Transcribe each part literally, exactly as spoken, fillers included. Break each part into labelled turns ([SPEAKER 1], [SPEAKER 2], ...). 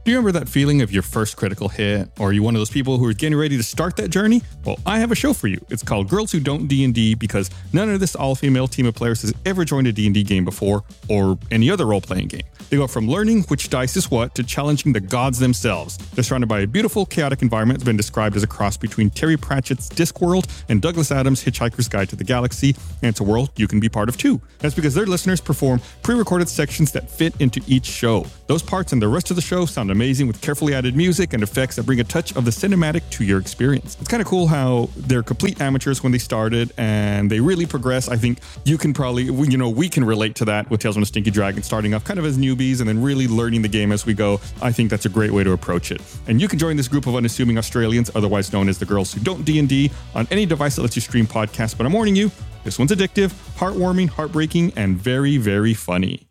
[SPEAKER 1] Do you remember that feeling of your first critical hit? Or are you one of those people who are getting ready to start that journey? Well, I have a show for you. It's called Girls Who Don't D and D because none of this all-female team of players has ever joined a D and D game before or any other role-playing game. They go from learning which dice is what to challenging the gods themselves. They're surrounded by a beautiful, chaotic environment that's been described as a cross between Terry Pratchett's Discworld and Douglas Adams' Hitchhiker's Guide to the Galaxy, and it's a world you can be part of too. That's because their listeners perform pre-recorded sections that fit into each show. Those parts and the rest of the show sound amazing with carefully added music and effects that bring a touch of the cinematic to your experience. It's kind of cool how they're complete amateurs when they started and they really progress. I think you can probably, you know, we can relate to that with Tales from the Stinky Dragon, starting off kind of as newbies and then really learning the game as we go. I think that's a great way to approach it. And you can join this group of unassuming Australians, otherwise known as the Girls Who Don't D and D, on any device that lets you stream podcasts. But I'm warning you, this one's addictive, heartwarming, heartbreaking, and very, very funny.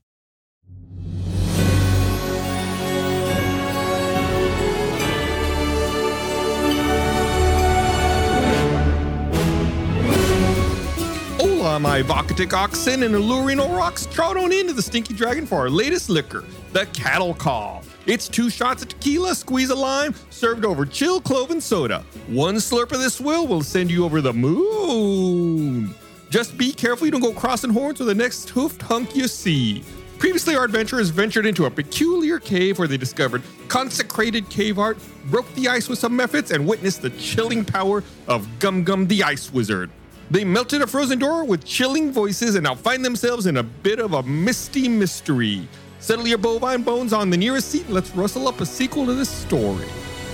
[SPEAKER 1] Hola, my evocative oxen and alluring rocks. Trot on into the Stinky Dragon for our latest liquor, the Cattle Call. It's two shots of tequila, squeeze a lime, served over chill cloven soda. One slurp of this swill will send you over the moon. Just be careful you don't go crossing horns with the next hoofed hunk you see. Previously, our adventurers ventured into a peculiar cave where they discovered consecrated cave art, broke the ice with some methods, and witnessed the chilling power of Gum Gum the Ice Wizard. They melted a frozen door with chilling voices and now find themselves in a bit of a misty mystery. Settle your bovine bones on the nearest seat and let's rustle up a sequel to this story.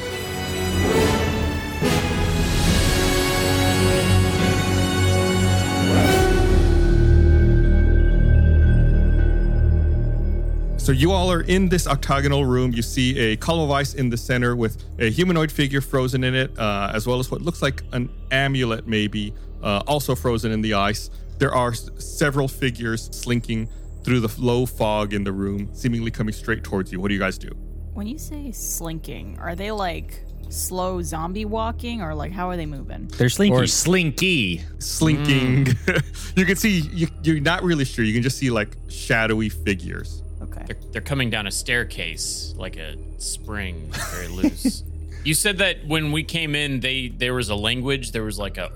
[SPEAKER 1] So you all are in this octagonal room. You see a column of ice in the center with a humanoid figure frozen in it, uh, as well as what looks like an amulet maybe, uh, also frozen in the ice. There are s- several figures slinking through the low fog in the room, seemingly coming straight towards you. What do you guys do?
[SPEAKER 2] When you say slinking, are they like slow zombie walking or like how are they moving?
[SPEAKER 3] They're slinky.
[SPEAKER 4] Or slinky.
[SPEAKER 1] Slinking. Mm. You can see, you, you're not really sure. You can just see like shadowy figures.
[SPEAKER 2] Okay.
[SPEAKER 5] They're, they're coming down a staircase like a spring, very loose. You said that when we came in, they there was a language. There was like a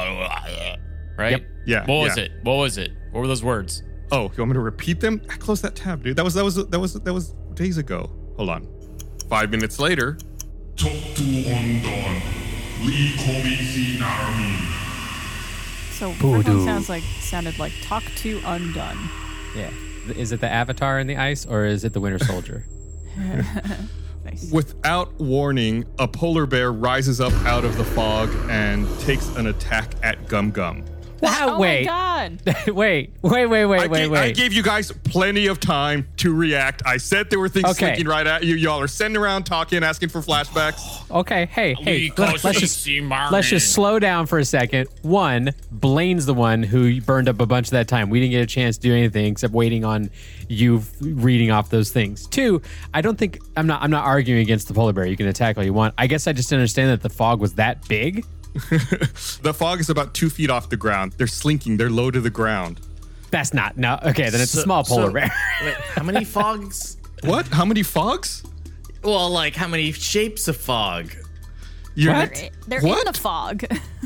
[SPEAKER 5] right.
[SPEAKER 1] Yep. Yeah.
[SPEAKER 5] What was
[SPEAKER 1] yeah.
[SPEAKER 5] it? What was it? What were those words?
[SPEAKER 1] Oh, you want me to repeat them? I closed that tab, dude. That was that was that was that was days ago. Hold on. Five minutes later.
[SPEAKER 6] Talk to undone. Lee Komisi Narami.
[SPEAKER 2] So the first
[SPEAKER 3] Voodoo.
[SPEAKER 2] one sounds like sounded like talk to undone.
[SPEAKER 3] Yeah. Is it the Avatar in the ice or is it the Winter Soldier?
[SPEAKER 2] Nice.
[SPEAKER 1] Without warning, a polar bear rises up out of the fog and takes an attack at Gum Gum.
[SPEAKER 3] Wow,
[SPEAKER 2] Oh
[SPEAKER 3] wait.
[SPEAKER 2] my god.
[SPEAKER 3] wait, wait, wait, wait,
[SPEAKER 1] I,
[SPEAKER 3] wait,
[SPEAKER 1] gave,
[SPEAKER 3] wait.
[SPEAKER 1] I gave you guys plenty of time to react. I said there were things
[SPEAKER 3] Okay.
[SPEAKER 1] slinking right at you. Y'all are sending around talking, asking for flashbacks.
[SPEAKER 3] Okay, hey, hey,
[SPEAKER 5] Lee
[SPEAKER 3] let, let's just
[SPEAKER 5] Komisi Narami.
[SPEAKER 3] let's just slow down for a second. One, Blaine's the one who burned up a bunch of that time. We didn't get a chance to do anything except waiting on you f- reading off those things. Two, I don't think I'm not I'm not arguing against the polar bear. You can attack all you want. I guess I just didn't understand that the fog was that big.
[SPEAKER 1] The fog is about two feet off the ground. They're slinking. They're low to the ground.
[SPEAKER 3] That's not no. Okay, then it's a
[SPEAKER 4] So-
[SPEAKER 3] small polar
[SPEAKER 4] so-
[SPEAKER 3] bear.
[SPEAKER 4] Wait, how many fogs?
[SPEAKER 1] What? How many fogs?
[SPEAKER 4] Well, like how many shapes of fog?
[SPEAKER 1] You're
[SPEAKER 3] What?
[SPEAKER 2] They're, they're
[SPEAKER 1] What?
[SPEAKER 2] in the fog.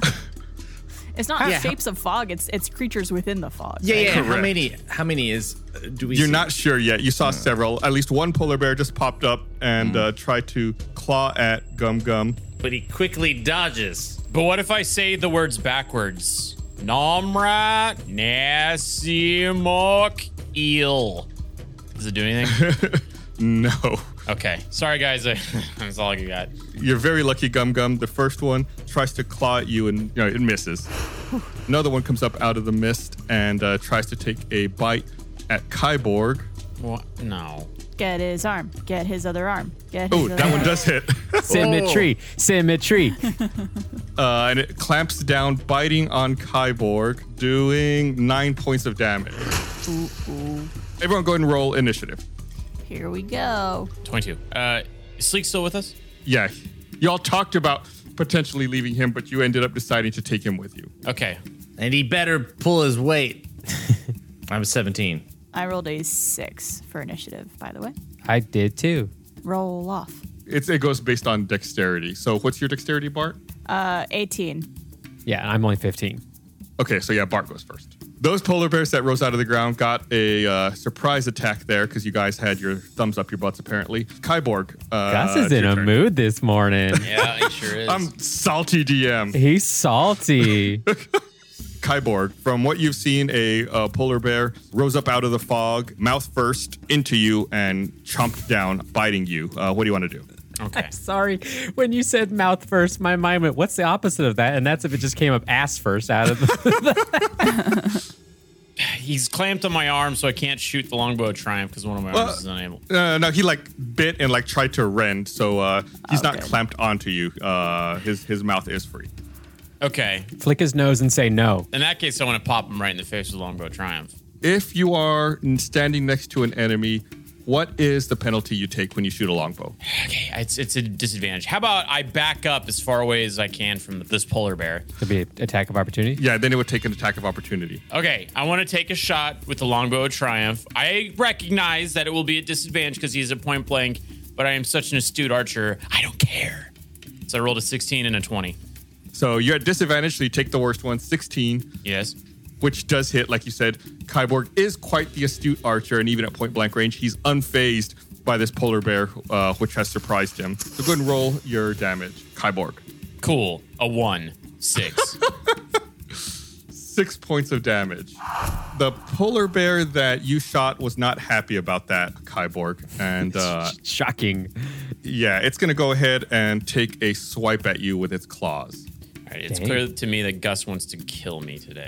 [SPEAKER 2] It's not
[SPEAKER 4] Yeah.
[SPEAKER 2] shapes of fog. It's it's creatures within the fog.
[SPEAKER 4] Yeah, yeah. How
[SPEAKER 1] Correct.
[SPEAKER 4] many? How many is? Uh, do we?
[SPEAKER 1] You're
[SPEAKER 4] see?
[SPEAKER 1] not sure yet. You saw several. At least one polar bear just popped up and uh, tried to claw at Gum Gum.
[SPEAKER 4] But he quickly dodges.
[SPEAKER 5] But what if I say the words backwards? Namra Nasimok Eel. Does it do anything?
[SPEAKER 1] No.
[SPEAKER 5] Okay. Sorry, guys. That's all I got.
[SPEAKER 1] You're very lucky, Gum Gum. The first one tries to claw at you and you know, it misses. Another one comes up out of the mist and uh, tries to take a bite at Kyborg.
[SPEAKER 5] What? No.
[SPEAKER 2] Get his arm. Get his other arm. Get his
[SPEAKER 1] Oh,
[SPEAKER 2] other
[SPEAKER 1] that one
[SPEAKER 2] arm.
[SPEAKER 1] does hit.
[SPEAKER 3] Symmetry, symmetry.
[SPEAKER 1] Uh, and it clamps down, biting on Kyborg, doing nine points of damage.
[SPEAKER 2] Ooh, ooh.
[SPEAKER 1] Everyone go ahead and roll initiative.
[SPEAKER 2] Here we go.
[SPEAKER 5] twenty-two. Uh, is Sleek still with us?
[SPEAKER 1] Yeah. Y'all talked about potentially leaving him, but you ended up deciding to take him with you.
[SPEAKER 5] Okay.
[SPEAKER 4] And he better pull his weight. I was seventeen.
[SPEAKER 2] I rolled a six for initiative, by the way.
[SPEAKER 3] I did too.
[SPEAKER 2] roll off?
[SPEAKER 1] It's, it goes based on dexterity. So what's your dexterity, Bart?
[SPEAKER 2] Uh, eighteen.
[SPEAKER 3] Yeah, I'm only fifteen.
[SPEAKER 1] Okay, so yeah, Bart goes first. Those polar bears that rose out of the ground got a uh, surprise attack there because you guys had your thumbs up your butts, apparently. Kyborg. Uh,
[SPEAKER 3] Gus is in
[SPEAKER 1] your
[SPEAKER 3] a
[SPEAKER 1] turn.
[SPEAKER 3] mood this morning.
[SPEAKER 5] Yeah, he sure is.
[SPEAKER 1] I'm salty D M.
[SPEAKER 3] He's salty.
[SPEAKER 1] Kyborg, from what you've seen, a uh, polar bear rose up out of the fog, mouth first, into you, and chomped down, biting you. Uh, what do you want to do?
[SPEAKER 5] Okay.
[SPEAKER 3] Sorry. When you said mouth first, my mind went, what's the opposite of that? And that's if it just came up ass first out of the...
[SPEAKER 5] He's clamped on my arm, so I can't shoot the longbow of triumph because one of my
[SPEAKER 1] Well,
[SPEAKER 5] arms is unable.
[SPEAKER 1] Uh, no, he like bit and like tried to rend, so uh, he's not
[SPEAKER 2] Okay.
[SPEAKER 1] clamped onto you. Uh, his his mouth is free.
[SPEAKER 5] Okay.
[SPEAKER 3] Flick his nose and say no.
[SPEAKER 5] In that case, I want to pop him right in the face with the longbow of triumph.
[SPEAKER 1] If you are standing next to an enemy, what is the penalty you take when you shoot a longbow?
[SPEAKER 5] Okay, it's it's a disadvantage. How about I back up as far away as I can from this polar bear?
[SPEAKER 3] Could be an attack of opportunity.
[SPEAKER 1] Yeah, then it would take an attack of opportunity.
[SPEAKER 5] Okay, I want to take a shot with the longbow of triumph. I recognize that it will be a disadvantage because he's at point blank, but I am such an astute archer, I don't care. So I rolled a sixteen and a twenty.
[SPEAKER 1] So you're at disadvantage, so you take the worst one, sixteen,
[SPEAKER 5] Yes.
[SPEAKER 1] which does hit, like you said. Kyborg is quite the astute archer, and even at point blank range, he's unfazed by this polar bear, uh, which has surprised him. So go ahead and roll your damage, Kyborg.
[SPEAKER 5] Cool. A one. Six.
[SPEAKER 1] Six points of damage. The polar bear that you shot was not happy about that, Kyborg. And uh,
[SPEAKER 3] Shocking.
[SPEAKER 1] yeah, it's going to go ahead and take a swipe at you with its claws.
[SPEAKER 5] All right, it's
[SPEAKER 3] Dang.
[SPEAKER 5] clear to me that Gus wants to kill me today.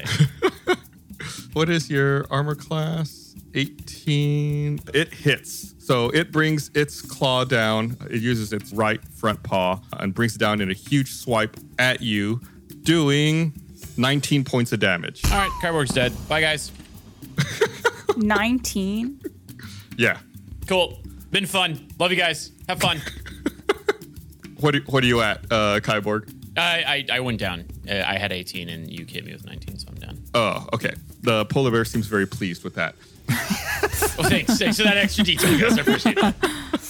[SPEAKER 1] What is your armor class? eighteen. It hits. So it brings its claw down. It uses its right front paw and brings it down in a huge swipe at you, doing nineteen points of damage.
[SPEAKER 5] All right, Kyborg's dead. Bye, guys.
[SPEAKER 2] nineteen.
[SPEAKER 1] Yeah.
[SPEAKER 5] Cool. Been fun. Love you guys. Have fun.
[SPEAKER 1] What, do, what are you at, uh, Kyborg?
[SPEAKER 5] I, I I went down. Uh, I had eighteen and you hit me with nineteen, so I'm down.
[SPEAKER 1] Oh, okay. The polar bear seems very pleased with that.
[SPEAKER 5] Oh, thanks. Thanks for that extra detail, Gus. I appreciate it.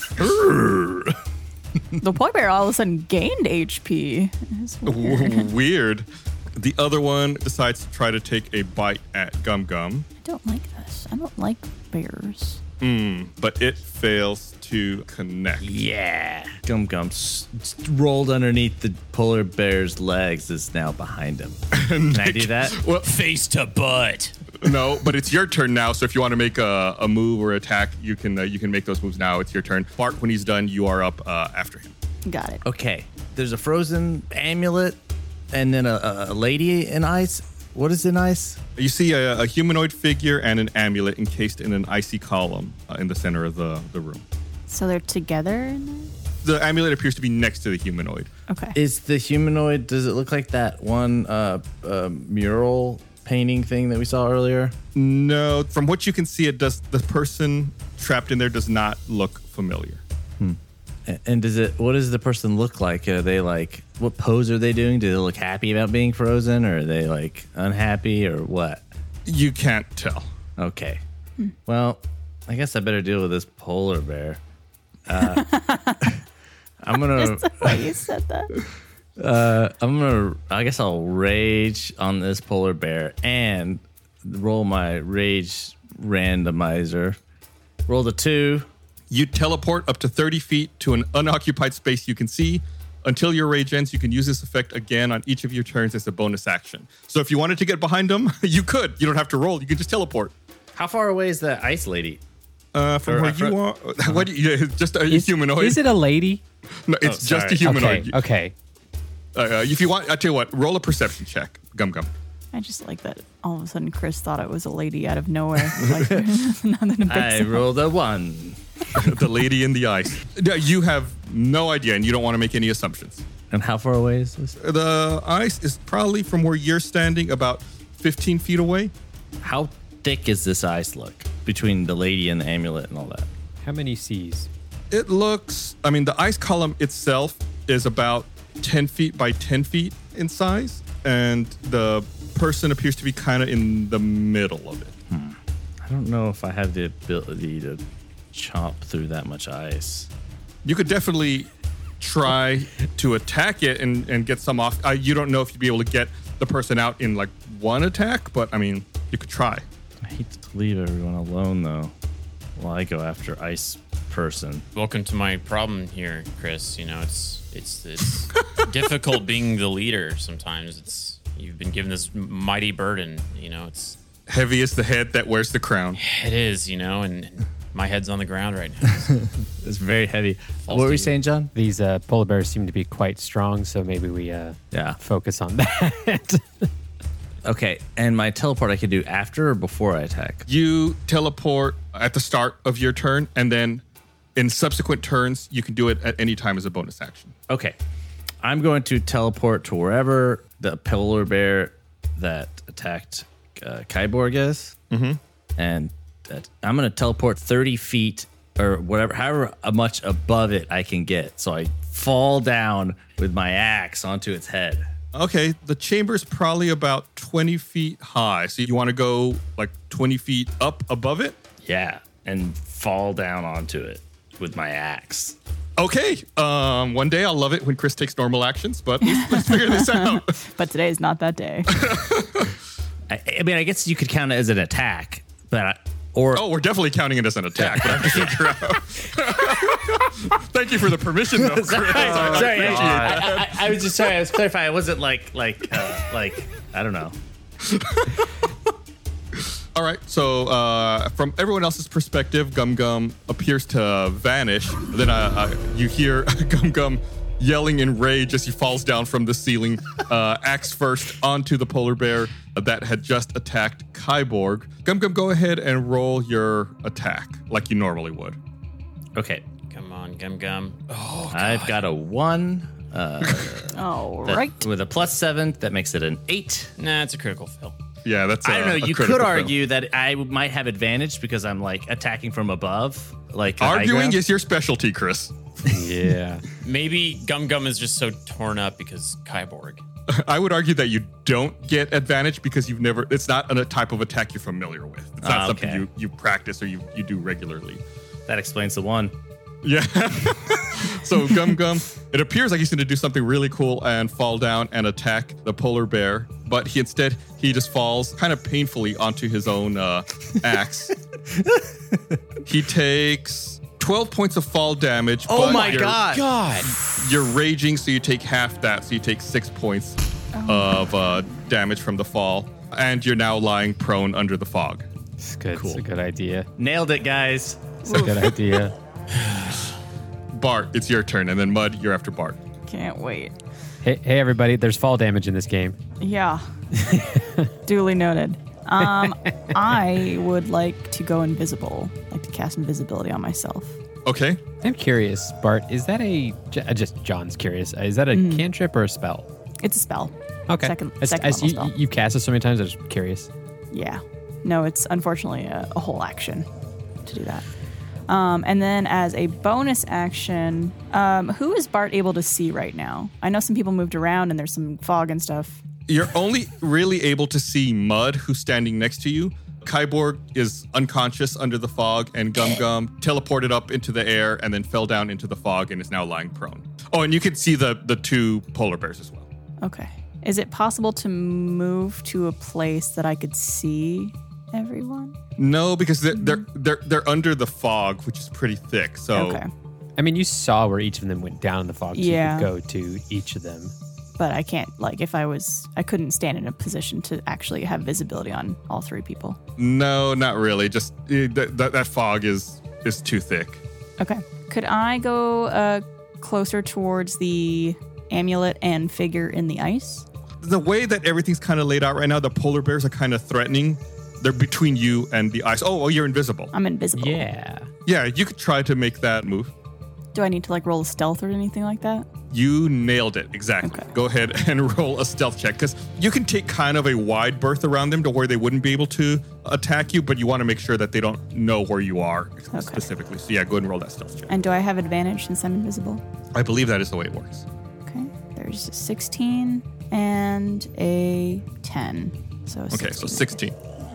[SPEAKER 2] The polar bear all of a sudden gained H P. It's weird.
[SPEAKER 1] W- Weird. The other one decides to try to take a bite at Gum Gum,
[SPEAKER 2] I don't like this. I don't like bears.
[SPEAKER 1] but it fails to connect.
[SPEAKER 4] Yeah. Gum Gum s- s- rolled underneath the polar bear's legs is now behind him. Can I do that?
[SPEAKER 1] Well,
[SPEAKER 5] Face to butt.
[SPEAKER 1] no, but it's your turn now. So if you want to make a, a move or attack, you can uh, you can make those moves now. It's your turn. Bart, when he's done, you are up uh, after him.
[SPEAKER 2] Got it.
[SPEAKER 4] Okay. There's a frozen amulet and then a, a lady in ice. What is in ice?
[SPEAKER 1] You see a, a humanoid figure and an amulet encased in an icy column uh, in the center of the, the room.
[SPEAKER 2] So they're together in there?
[SPEAKER 1] The amulet appears to be next to the humanoid.
[SPEAKER 2] Okay.
[SPEAKER 4] Is the humanoid, does it look like that one uh, uh, mural painting thing that we saw earlier?
[SPEAKER 1] No, from what you can see, it does. The person trapped in there does not look familiar.
[SPEAKER 4] A- And does it, what does the person look like? Are they like, what pose are they doing? Do they look happy about being frozen or are they like unhappy or what?
[SPEAKER 1] You can't tell.
[SPEAKER 4] Okay. Well, I guess I better deal with this polar bear. Uh, I'm gonna,
[SPEAKER 2] Why you said that?
[SPEAKER 4] uh, I'm gonna, I guess I'll rage on this polar bear and roll my rage randomizer. Roll the two.
[SPEAKER 1] You teleport up to thirty feet to an unoccupied space you can see. Until your rage ends, you can use this effect again on each of your turns as a bonus action. So if you wanted to get behind them, you could. You don't have to roll. You can just teleport.
[SPEAKER 4] How far away is the ice lady?
[SPEAKER 1] Uh, from
[SPEAKER 4] Or-
[SPEAKER 1] where you are, what? Do you, yeah, just a humanoid.
[SPEAKER 3] Is it a lady?
[SPEAKER 1] No, it's
[SPEAKER 4] Oh,
[SPEAKER 1] just
[SPEAKER 4] sorry.
[SPEAKER 1] a humanoid.
[SPEAKER 3] Okay. Okay.
[SPEAKER 1] Uh, if you want, I tell you what, roll a perception check. Gum Gum.
[SPEAKER 2] I just like that all of a sudden Chris thought it was a lady out of nowhere. Like, nothing to big
[SPEAKER 4] I
[SPEAKER 2] deal.
[SPEAKER 4] rolled a one.
[SPEAKER 1] The lady in the ice. Yeah, you have no idea, and you don't want to make any assumptions.
[SPEAKER 4] And how far away is this?
[SPEAKER 1] The ice is probably from where you're standing about fifteen feet away.
[SPEAKER 4] How thick is this ice look between the lady and the amulet and all that?
[SPEAKER 3] How many C's?
[SPEAKER 1] It looks, I mean, the ice column itself is about ten feet by ten feet in size, and the person appears to be kind of in the middle of it.
[SPEAKER 4] I don't know if I have the ability to chomp through that much ice.
[SPEAKER 1] You could definitely try to attack it and, and get some off. Uh, you don't know if you'd be able to get the person out in like one attack, but I mean, you could try.
[SPEAKER 4] I hate to leave everyone alone though. While I go after ice person.
[SPEAKER 5] Welcome to my problem here, Chris. You know, it's it's it's difficult being the leader sometimes. It's you've been given this mighty burden, you know, it's
[SPEAKER 1] Heavy is the head that wears the crown.
[SPEAKER 5] it is, you know, and, and my head's on the ground right now. So
[SPEAKER 4] It's very heavy.
[SPEAKER 5] False
[SPEAKER 4] What were
[SPEAKER 5] to
[SPEAKER 4] you
[SPEAKER 5] you.
[SPEAKER 4] saying, John?
[SPEAKER 3] These uh, polar bears seem to be quite strong, so maybe we uh,
[SPEAKER 4] Yeah.
[SPEAKER 3] focus on that.
[SPEAKER 4] Okay, and my teleport I could do after or before I attack?
[SPEAKER 1] You teleport at the start of your turn, and then in subsequent turns, you can do it at any time as a bonus action.
[SPEAKER 4] Okay. I'm going to teleport to wherever the polar bear that attacked uh, Kyborg is. Mm-hmm. And that, I'm going to teleport thirty feet or whatever, however much above it I can get. So I fall down with my axe onto its head.
[SPEAKER 1] Okay, the chamber's probably about twenty feet high. So you want to go like twenty feet up above it?
[SPEAKER 4] Yeah. And fall down onto it with my axe.
[SPEAKER 1] Okay, um, one day I'll love it when Chris takes normal actions, but let's, let's figure this out.
[SPEAKER 2] But today is not that day.
[SPEAKER 4] I, I mean, I guess you could count it as an attack, but I, or
[SPEAKER 1] Oh, we're definitely counting it as an attack, but I have to figure out. Thank you for the permission, though, Chris.
[SPEAKER 4] Sorry,
[SPEAKER 1] I
[SPEAKER 4] sorry,
[SPEAKER 1] appreciate
[SPEAKER 4] I,
[SPEAKER 1] that.
[SPEAKER 4] I, I was just sorry. I was clarifying. I wasn't like like uh, like I don't know.
[SPEAKER 1] All right, so uh, from everyone else's perspective, Gum Gum appears to vanish. Then uh, uh, you hear Gum Gum yelling in rage as he falls down from the ceiling, uh, axe first onto the polar bear that had just attacked Kyborg. Gum Gum, go ahead and roll your attack like you normally would.
[SPEAKER 4] Okay,
[SPEAKER 5] come on, Gum Gum. Oh,
[SPEAKER 4] I've got a one. Uh,
[SPEAKER 2] All
[SPEAKER 4] that-
[SPEAKER 2] right.
[SPEAKER 4] with a plus seven, that makes it an eight.
[SPEAKER 5] nah, it's a critical fail.
[SPEAKER 1] Yeah, that's.
[SPEAKER 4] I don't
[SPEAKER 1] uh,
[SPEAKER 4] know.
[SPEAKER 1] a
[SPEAKER 4] You
[SPEAKER 1] critical
[SPEAKER 4] could
[SPEAKER 1] fail.
[SPEAKER 4] argue that I might have advantage because I'm like attacking from above, like the high
[SPEAKER 1] Arguing
[SPEAKER 4] ground.
[SPEAKER 1] is your specialty, Chris.
[SPEAKER 3] Yeah.
[SPEAKER 5] Maybe Gum Gum is just so torn up because Kyborg.
[SPEAKER 1] I would argue that you don't get advantage because you've never. It's not a type of attack you're familiar with. It's not
[SPEAKER 4] Ah,
[SPEAKER 1] something
[SPEAKER 4] okay.
[SPEAKER 1] you you practice or you you do regularly.
[SPEAKER 4] That explains the one.
[SPEAKER 1] Yeah. So Gum Gum, it appears like he's going to do something really cool and fall down and attack the polar bear, but he instead he just falls kind of painfully onto his own uh, axe. He takes twelve points of fall damage.
[SPEAKER 4] Oh
[SPEAKER 1] but
[SPEAKER 4] my
[SPEAKER 1] you're-
[SPEAKER 4] god!
[SPEAKER 5] God.
[SPEAKER 1] You're raging, so you take half that, so you take six points of uh, damage from the fall, and you're now lying prone under the fog.
[SPEAKER 3] It's good.
[SPEAKER 4] Cool.
[SPEAKER 3] It's a good idea.
[SPEAKER 4] Nailed it, guys.
[SPEAKER 3] It's a good idea.
[SPEAKER 1] Bart, it's your turn, and then Mud, you're after Bart.
[SPEAKER 2] Can't wait.
[SPEAKER 3] Hey, hey, everybody! There's fall damage in this game.
[SPEAKER 2] Yeah. Duly noted. Um, I would like to go invisible. Like to cast invisibility on myself.
[SPEAKER 1] Okay.
[SPEAKER 3] I'm curious, Bart. Is that a j- uh, just John's curious? uh, Is that a cantrip or a spell?
[SPEAKER 2] It's a spell.
[SPEAKER 3] Okay.
[SPEAKER 2] Second-
[SPEAKER 3] As-
[SPEAKER 2] second
[SPEAKER 3] as
[SPEAKER 2] level
[SPEAKER 3] you,
[SPEAKER 2] spell.
[SPEAKER 3] You've cast it so many times. I was curious.
[SPEAKER 2] Yeah. No, it's unfortunately a, a whole action to do that. Um, and then as a bonus action, um, who is Bart able to see right now? I know some people moved around and there's some fog and stuff.
[SPEAKER 1] You're only really able to see Mud, who's standing next to you. Kyborg is unconscious under the fog, and Gum Gum teleported up into the air and then fell down into the fog and is now lying prone. Oh, and you can see the the two polar bears as well.
[SPEAKER 2] Okay. Is it possible to move to a place that I could see everyone?
[SPEAKER 1] No, because they're they're they're, they're under the fog, which is pretty thick. So
[SPEAKER 2] Okay.
[SPEAKER 3] I mean, you saw where each of them went down in the fog, so
[SPEAKER 2] Yeah.
[SPEAKER 3] you could go to each of them.
[SPEAKER 2] But I can't, like, if I was, I couldn't stand in a position to actually have visibility on all three people.
[SPEAKER 1] no, not really. Just eh, that that, that fog is is too thick.
[SPEAKER 2] Okay. Could I go uh, closer towards the amulet and figure in the ice?
[SPEAKER 1] The way that everything's kind of laid out right now, the polar bears are kind of threatening. They're between you and the ice. Oh, oh, you're invisible.
[SPEAKER 2] I'm invisible.
[SPEAKER 3] Yeah.
[SPEAKER 1] Yeah, you could try to make that move.
[SPEAKER 2] Do I need to, like, roll a stealth or anything like that?
[SPEAKER 1] You nailed it. Exactly.
[SPEAKER 2] Okay.
[SPEAKER 1] Go ahead and roll a stealth check because you can take kind of a wide berth around them to where they wouldn't be able to attack you, but you want to make sure that they don't know where you are specifically. So yeah, go ahead and roll that stealth check.
[SPEAKER 2] And do I have advantage since I'm invisible?
[SPEAKER 1] I believe that is the way it works.
[SPEAKER 2] Okay. There's a sixteen and a ten. So a
[SPEAKER 1] Okay, so
[SPEAKER 2] sixteen.
[SPEAKER 1] sixteen.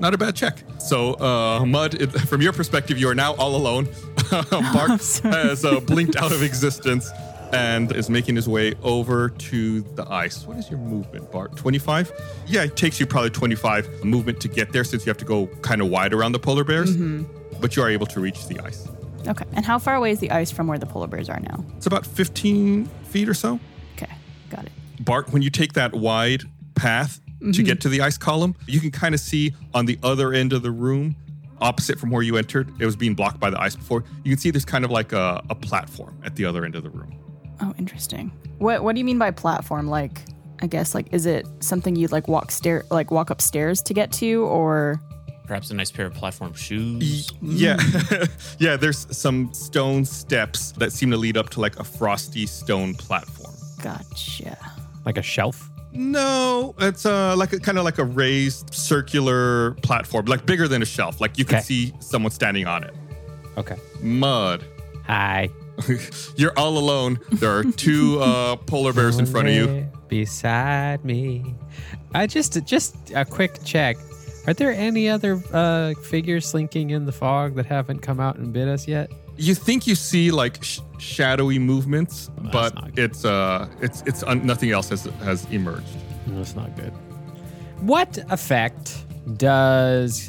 [SPEAKER 1] not a bad check. So, uh, Mud, it, from your perspective, you are now all alone. Bart has uh, blinked out of existence and is making his way over to the ice. What is your movement, Bart? twenty-five? Yeah, it takes you probably twenty-five movement to get there since you have to go kind of wide around the polar bears. Mm-hmm. But you are able to reach the ice.
[SPEAKER 2] Okay. And how far away is the ice from where the polar bears are now?
[SPEAKER 1] It's about fifteen feet or so.
[SPEAKER 2] Okay, got it.
[SPEAKER 1] Bart, when you take that wide path mm-hmm. to get to the ice column, you can kind of see on the other end of the room, opposite from where you entered, it was being blocked by the ice before. You can see there's kind of like a, a platform at the other end of the room.
[SPEAKER 2] Oh, interesting. What What do you mean by platform? Like, I guess, like, is it something you'd like walk stair, like walk upstairs to get to, or
[SPEAKER 5] perhaps a nice pair of platform shoes?
[SPEAKER 1] Yeah, yeah. There's some stone steps that seem to lead up to like a frosty stone platform.
[SPEAKER 2] Gotcha.
[SPEAKER 3] Like a shelf?
[SPEAKER 1] No, it's uh like a kind of like a raised circular platform, like bigger than a shelf. Like you can
[SPEAKER 3] Okay.
[SPEAKER 1] see someone standing on it.
[SPEAKER 3] Okay.
[SPEAKER 1] Mud.
[SPEAKER 3] Hi.
[SPEAKER 1] You're all alone. There are two uh, polar bears in front of you.
[SPEAKER 3] Beside me. I just just a quick check. Are there any other uh, figures slinking in the fog that haven't come out and bit us yet?
[SPEAKER 1] You think you see like sh- shadowy movements,
[SPEAKER 3] Well,
[SPEAKER 1] but
[SPEAKER 3] that's not good.
[SPEAKER 1] it's uh it's it's un- nothing else has has emerged.
[SPEAKER 3] That's not good. What effect does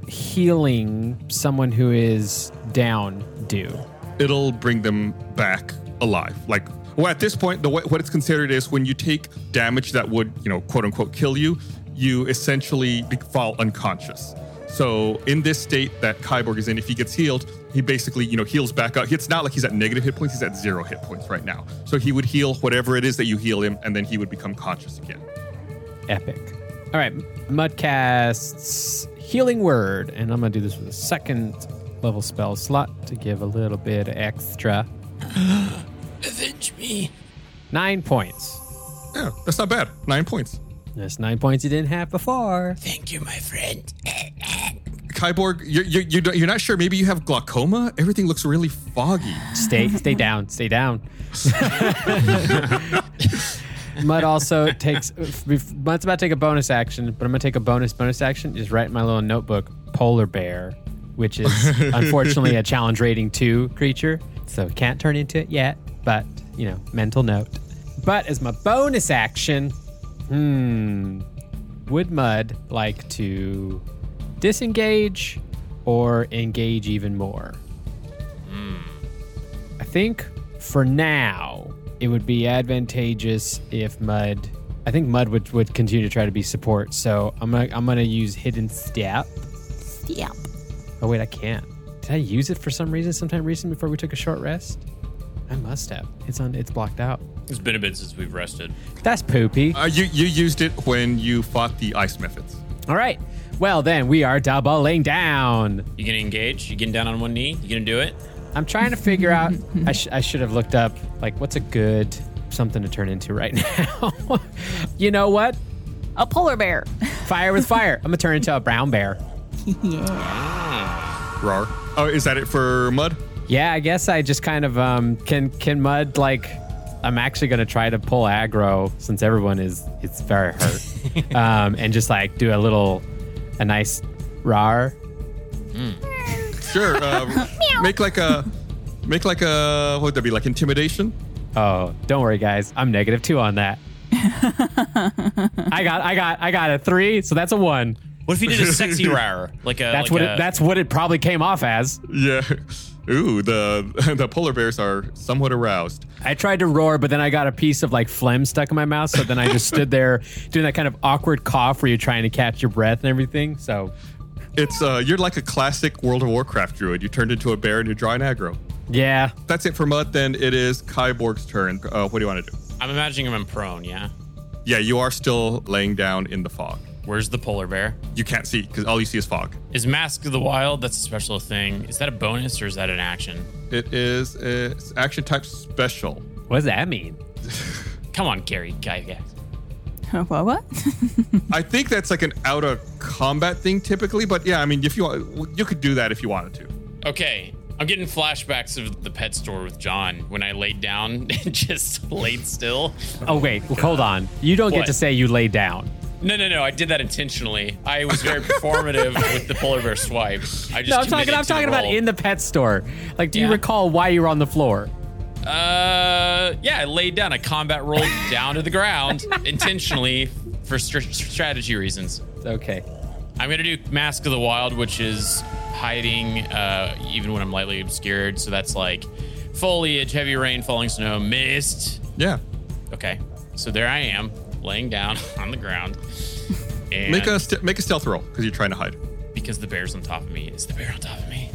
[SPEAKER 3] healing someone who is down do?
[SPEAKER 1] It'll bring them back alive. Like, well, at this point, the way, what it's considered is when you take damage that would, you know, quote unquote, kill you, you essentially be- fall unconscious. So in this state that Kyborg is in, if he gets healed, he basically, you know, heals back up. It's not like he's at negative hit points. He's at zero hit points right now. So he would heal whatever it is that you heal him, and then he would become conscious again.
[SPEAKER 3] Epic. All right. Mud casts Healing Word, and I'm going to do this with a second level spell slot to give a little bit extra.
[SPEAKER 5] Avenge me.
[SPEAKER 3] Nine points.
[SPEAKER 1] Yeah, that's not bad. Nine points.
[SPEAKER 3] That's nine points you didn't have before.
[SPEAKER 5] Thank you, my friend.
[SPEAKER 1] Kyborg, you're, you're, you don't- you're not sure. Maybe you have glaucoma? Everything looks really foggy.
[SPEAKER 3] Stay, stay down, stay down. Mud also takes. Mud's about to take a bonus action, but I'm gonna take a bonus bonus action. Just write in my little notebook, polar bear, which is unfortunately a challenge rating two creature, so can't turn into it yet. But you know, mental note. But as my bonus action, hmm, would Mud like to disengage or engage even more? I think for now it would be advantageous if Mud. I think Mud would, would continue to try to be support. So I'm gonna I'm gonna use Hidden Step.
[SPEAKER 2] Yep.
[SPEAKER 3] Oh wait, I can't. Did I use it for some reason sometime recent before we took a short rest? I must have. It's on. It's blocked out.
[SPEAKER 5] It's been a bit since we've rested.
[SPEAKER 3] That's poopy.
[SPEAKER 1] Uh, you, you used it when you fought the ice methods.
[SPEAKER 3] All right. Well then, we are doubling down.
[SPEAKER 5] You gonna engage? You getting down on one knee? You gonna do it?
[SPEAKER 3] I'm trying to figure out. I, sh- I should have looked up like what's a good something to turn into right now. You know what?
[SPEAKER 2] A polar bear.
[SPEAKER 3] Fire with fire. I'm gonna turn into a brown bear.
[SPEAKER 1] Rar. Oh, is that it for Mud?
[SPEAKER 3] Yeah, I guess I just kind of um can can Mud like. I'm actually gonna try to pull aggro since everyone is it's very hurt, um, and just like do a little a nice rar.
[SPEAKER 1] Sure. Uh, make like a, make like a, what would that be, like intimidation?
[SPEAKER 3] Oh, don't worry, guys. I'm negative two on that. I got, I got, I got a three, so that's a one.
[SPEAKER 5] What if you did a sexy rar? Like a
[SPEAKER 3] That's
[SPEAKER 5] like
[SPEAKER 3] what
[SPEAKER 5] a,
[SPEAKER 3] it, that's what it probably came off as.
[SPEAKER 1] Yeah. Ooh, the the polar bears are somewhat aroused.
[SPEAKER 3] I tried to roar, but then I got a piece of like phlegm stuck in my mouth, so then I just stood there doing that kind of awkward cough where you're trying to catch your breath and everything. So
[SPEAKER 1] It's uh, you're like a classic World of Warcraft druid. You turned into a bear and you're drawing aggro.
[SPEAKER 3] yeah,
[SPEAKER 1] That's it for Mud. Then it is Kyborg's turn. Uh, what do you want to do?
[SPEAKER 5] I'm imagining him prone. Yeah.
[SPEAKER 1] Yeah, you are still laying down in the fog.
[SPEAKER 5] Where's the polar bear?
[SPEAKER 1] You can't see because all you see is fog.
[SPEAKER 5] Is Mask of the Wild? That's a special thing. Is that a bonus or is that an action?
[SPEAKER 1] It is uh, it's action type special.
[SPEAKER 3] what does that mean?
[SPEAKER 5] Come on, Gary. Guy, guys.
[SPEAKER 2] What? What?
[SPEAKER 1] I think that's like an out of combat thing typically, but yeah, I mean, if you want, you could do that if you wanted to.
[SPEAKER 5] Okay. I'm getting flashbacks of the pet store with John when I laid down and just laid still.
[SPEAKER 3] Oh wait, hold on. You don't get
[SPEAKER 5] What?
[SPEAKER 3] to say you lay down.
[SPEAKER 5] No, no, no. I did that intentionally. I was very performative with the polar bear swipe. I just
[SPEAKER 3] No, I'm talking.
[SPEAKER 5] committed
[SPEAKER 3] I'm
[SPEAKER 5] to the
[SPEAKER 3] talking about
[SPEAKER 5] roll.
[SPEAKER 3] in the pet store. Like, do you
[SPEAKER 5] Yeah.
[SPEAKER 3] recall why you were on the floor?
[SPEAKER 5] Uh, yeah, I laid down. I combat rolled down to the ground intentionally for str- strategy reasons.
[SPEAKER 3] Okay.
[SPEAKER 5] I'm gonna do Mask of the Wild, which is hiding uh, even when I'm lightly obscured. So that's like foliage, heavy rain, falling snow, mist.
[SPEAKER 1] Yeah.
[SPEAKER 5] Okay, so there I am, laying down on the ground. And
[SPEAKER 1] Make a st- make a stealth roll because you're trying to hide.
[SPEAKER 5] because the bear's on top of me. Is the bear on top of me?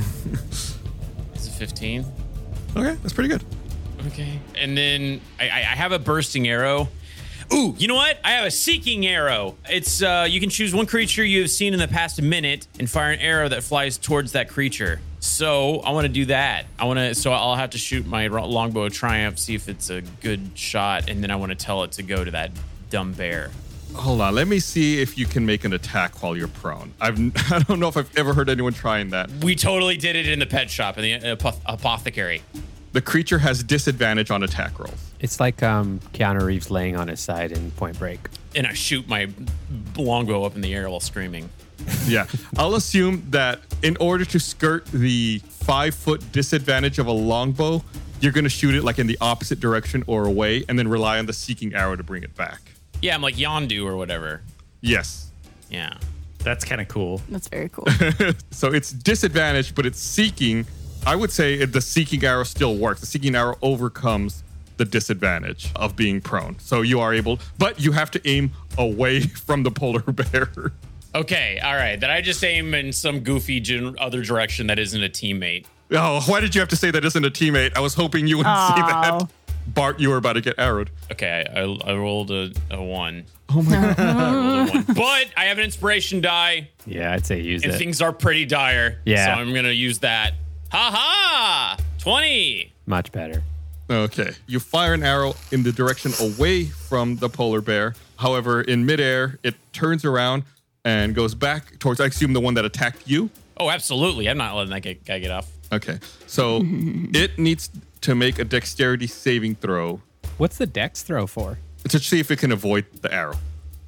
[SPEAKER 5] Is it fifteen?
[SPEAKER 1] Okay, that's pretty good.
[SPEAKER 5] Okay. And then I, I I have a bursting arrow. Ooh, you know what? I have a seeking arrow. It's uh, you can choose one creature you have seen in the past minute and fire an arrow that flies towards that creature. So I want to do that. I want to. So I'll have to shoot my ro- longbow of triumph, see if it's a good shot, and then I want to tell it to go to that dumb bear.
[SPEAKER 1] Hold on, let me see if you can make an attack while you're prone. I've I don't know if I've ever heard anyone trying that.
[SPEAKER 5] We totally did it in the pet shop in the apoth- apothecary.
[SPEAKER 1] The creature has disadvantage on attack rolls.
[SPEAKER 3] It's like um, Keanu Reeves laying on his side in Point Break.
[SPEAKER 5] And I shoot my longbow up in the air while screaming.
[SPEAKER 1] Yeah, I'll assume that in order to skirt the five foot disadvantage of a longbow, you're going to shoot it like in the opposite direction or away, and then rely on the seeking arrow to bring it back.
[SPEAKER 5] Yeah, I'm like Yondu or whatever.
[SPEAKER 1] Yes.
[SPEAKER 5] Yeah.
[SPEAKER 4] That's kind of cool.
[SPEAKER 2] That's very cool.
[SPEAKER 1] So it's disadvantage, but it's seeking. I would say it- the seeking arrow still works. The seeking arrow overcomes the disadvantage of being prone. So you are able, but you have to aim away from the polar bear.
[SPEAKER 5] Okay, all right. Then I just aim in some goofy gen- other direction that isn't a teammate.
[SPEAKER 1] Oh, why did you have to say that isn't a teammate? I was hoping you wouldn't say
[SPEAKER 2] Aw.
[SPEAKER 1] that. Bart, you were about to get arrowed.
[SPEAKER 5] Okay, I, I, I rolled a, a one.
[SPEAKER 1] Oh my god.
[SPEAKER 5] I rolled a one. But I have an inspiration die,
[SPEAKER 3] Yeah, I'd say use
[SPEAKER 5] and
[SPEAKER 3] it.
[SPEAKER 5] things are pretty dire.
[SPEAKER 3] Yeah.
[SPEAKER 5] So I'm going to use that. Ha ha! twenty.
[SPEAKER 3] Much better.
[SPEAKER 1] Okay. You fire an arrow in the direction away from the polar bear. However, in midair, it turns around and goes back towards, I assume, the one that attacked you.
[SPEAKER 5] Oh, absolutely. I'm not letting that guy- guy get off.
[SPEAKER 1] Okay. So it needs to make a dexterity saving throw
[SPEAKER 3] What's the dex throw for?
[SPEAKER 1] to see if it can avoid the arrow.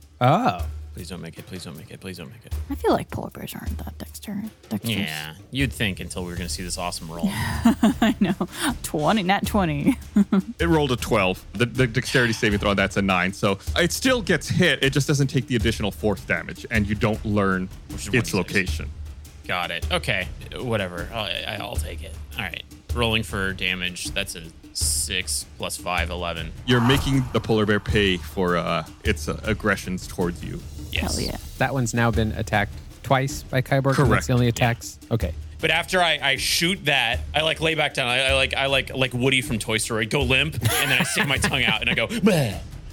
[SPEAKER 3] Oh.
[SPEAKER 5] Please don't make it. Please don't make it. Please don't make it.
[SPEAKER 2] I feel like polar bears aren't that dexter- dexterous.
[SPEAKER 5] Yeah, you'd think until we were going to see this awesome roll.
[SPEAKER 2] I know. twenty, not twenty.
[SPEAKER 1] It rolled a twelve. The, the dexterity saving throw, that's a nine. So it still gets hit. It just doesn't take the additional force damage, and you don't learn
[SPEAKER 5] Which is
[SPEAKER 1] its
[SPEAKER 5] twenty-six.
[SPEAKER 1] location.
[SPEAKER 5] Got it. Okay, whatever. I'll, I'll take it. All right. Rolling for damage. That's a six plus five, eleven.
[SPEAKER 1] You're making the polar bear pay for uh, its uh, aggressions towards you.
[SPEAKER 5] Yes.
[SPEAKER 2] Hell yeah.
[SPEAKER 3] That one's now been attacked twice by Kyborg. and
[SPEAKER 1] Correct.
[SPEAKER 3] That's the only attacks. Okay.
[SPEAKER 5] But after I, I shoot that, I like lay back down. I, I like I like like Woody from Toy Story. Go limp, and then I stick my tongue out and I go. Bleh.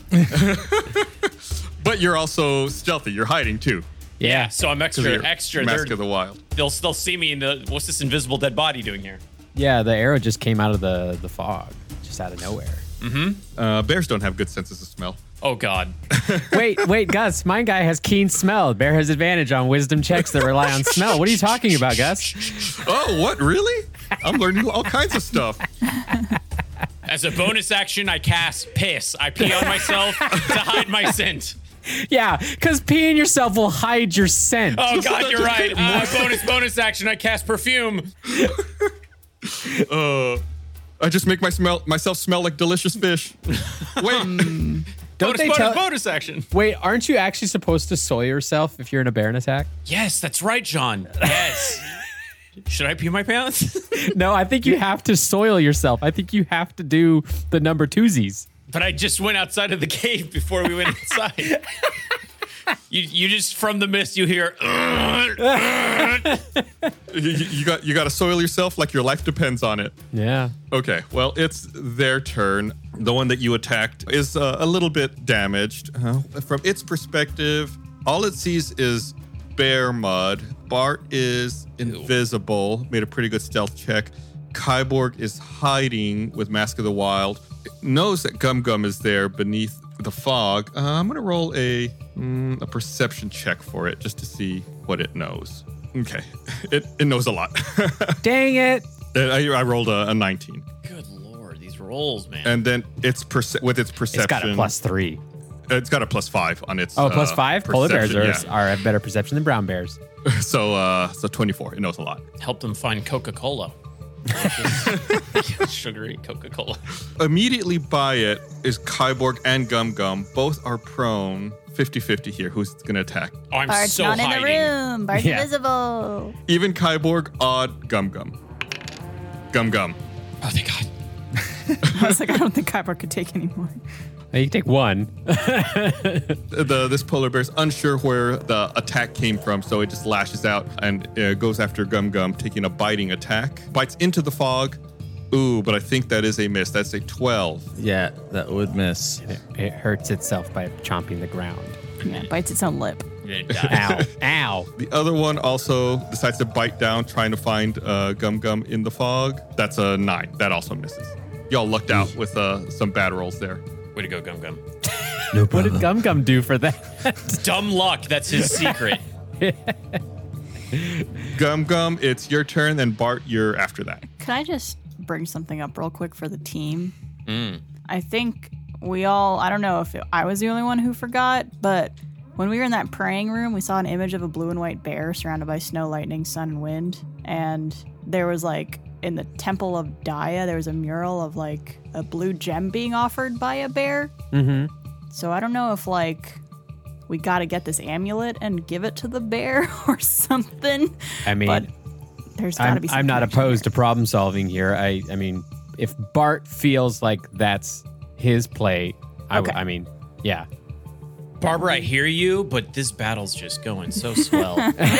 [SPEAKER 1] But you're also stealthy. You're hiding too.
[SPEAKER 5] Yeah. So I'm
[SPEAKER 1] 'Cause of
[SPEAKER 5] extra
[SPEAKER 1] your
[SPEAKER 5] extra.
[SPEAKER 1] Mask
[SPEAKER 5] They're-
[SPEAKER 1] of the Wild.
[SPEAKER 5] They'll still see me in the. What's this invisible dead body doing here?
[SPEAKER 3] Yeah, the arrow just came out of the, the fog, just out of nowhere.
[SPEAKER 1] Uh, bears don't have good senses of smell.
[SPEAKER 5] Oh God.
[SPEAKER 3] Wait, wait, Gus. My guy has keen smell. Bear has advantage on wisdom checks that rely on smell. What are you talking about, Gus?
[SPEAKER 1] Oh, what? Really? I'm learning all kinds of stuff.
[SPEAKER 5] As a bonus action, I cast piss. I pee on myself to hide my scent.
[SPEAKER 3] Yeah, because peeing yourself will hide your scent.
[SPEAKER 5] Oh God, you're right. Uh, bonus bonus action. I cast perfume.
[SPEAKER 1] Uh, I just make my smell myself smell like delicious fish. Wait,
[SPEAKER 3] Don't
[SPEAKER 5] bonus
[SPEAKER 3] they
[SPEAKER 5] bonus
[SPEAKER 3] tell?
[SPEAKER 5] bonus action.
[SPEAKER 3] Wait, aren't you actually supposed to soil yourself if you're in a Baron attack?
[SPEAKER 5] Yes, that's right, John. Yes. Should I pee my pants?
[SPEAKER 3] No, I think you have to soil yourself. I think you have to do the number twosies.
[SPEAKER 5] But I just went outside of the cave before we went inside. you you just from the mist you hear.
[SPEAKER 1] you, you got you got to soil yourself like your life depends on it.
[SPEAKER 3] Yeah.
[SPEAKER 1] Okay, well, it's their turn. The one that you attacked is uh, a little bit damaged. Uh, from its perspective, all it sees is bear mud. Bart is invisible, made a pretty good stealth check. Kyborg is hiding with Mask of the Wild. It knows that Gum Gum is there beneath the fog. Uh, I'm going to roll a, mm, a perception check for it just to see what it knows. Okay, it, it knows a lot.
[SPEAKER 3] Dang it.
[SPEAKER 1] I, I rolled a, a nineteen.
[SPEAKER 5] Good lord, these rolls, man.
[SPEAKER 1] And then it's perce- with its perception.
[SPEAKER 3] It's got a plus three.
[SPEAKER 1] It's got a plus five on its.
[SPEAKER 3] Oh, plus
[SPEAKER 1] uh,
[SPEAKER 3] five. Polar bears are,
[SPEAKER 1] perception,
[SPEAKER 3] are have better perception than brown bears.
[SPEAKER 1] yeah. So, uh, so twenty-four. It knows a lot.
[SPEAKER 5] Help them find Coca-Cola. Sugary Coca-Cola.
[SPEAKER 1] Immediately by it is Kyborg and Gum Gum. Both are prone. fifty-fifty here. Who's going to attack?
[SPEAKER 5] Oh, I'm
[SPEAKER 2] Bart's
[SPEAKER 5] so
[SPEAKER 2] not
[SPEAKER 5] hiding.
[SPEAKER 2] in the room. Bart's
[SPEAKER 3] Yeah.
[SPEAKER 2] invisible.
[SPEAKER 1] Even Kyborg, odd, Gum Gum. Gum Gum.
[SPEAKER 5] Oh, thank God.
[SPEAKER 2] I was like, I don't think Kyber could take any more.
[SPEAKER 3] You can take one.
[SPEAKER 1] The this polar bear's unsure where the attack came from, so it just lashes out and uh, goes after Gum Gum, taking a biting attack. Bites into the fog. Ooh, but I think that is a miss. That's a twelve.
[SPEAKER 4] Yeah, that would miss.
[SPEAKER 3] It, it hurts itself by chomping the ground.
[SPEAKER 2] Yeah, bites its own lip.
[SPEAKER 5] You're gonna die.
[SPEAKER 3] Ow. Ow.
[SPEAKER 1] The other one also decides to bite down, trying to find uh, Gum Gum in the fog. That's a nine. That also misses. Y'all lucked out with uh, some bad rolls there.
[SPEAKER 5] Way to go, Gum Gum.
[SPEAKER 3] What did Gum Gum do for that?
[SPEAKER 5] Dumb luck. That's his secret.
[SPEAKER 1] Gum Gum, it's your turn, and Bart, you're after that.
[SPEAKER 2] Could I just bring something up real quick for the team?
[SPEAKER 5] Mm.
[SPEAKER 2] I think we all, I don't know if it, I was the only one who forgot, but when we were in that praying room, we saw an image of a blue and white bear surrounded by snow, lightning, sun, and wind. And there was like, in the Temple of Daya, there was a mural of like a blue gem being offered by a bear.
[SPEAKER 3] Mm-hmm.
[SPEAKER 2] So I don't know if like we got to get this amulet and give it to the bear or something.
[SPEAKER 3] I mean,
[SPEAKER 2] but there's got to
[SPEAKER 3] I'm,
[SPEAKER 2] be some
[SPEAKER 3] I'm not
[SPEAKER 2] connection
[SPEAKER 3] opposed
[SPEAKER 2] here.
[SPEAKER 3] to problem solving here. I, I mean, if Bart feels like that's his play, I, w-
[SPEAKER 2] Okay.
[SPEAKER 3] I mean, yeah.
[SPEAKER 5] Barbara, I hear you, but this battle's just going so swell.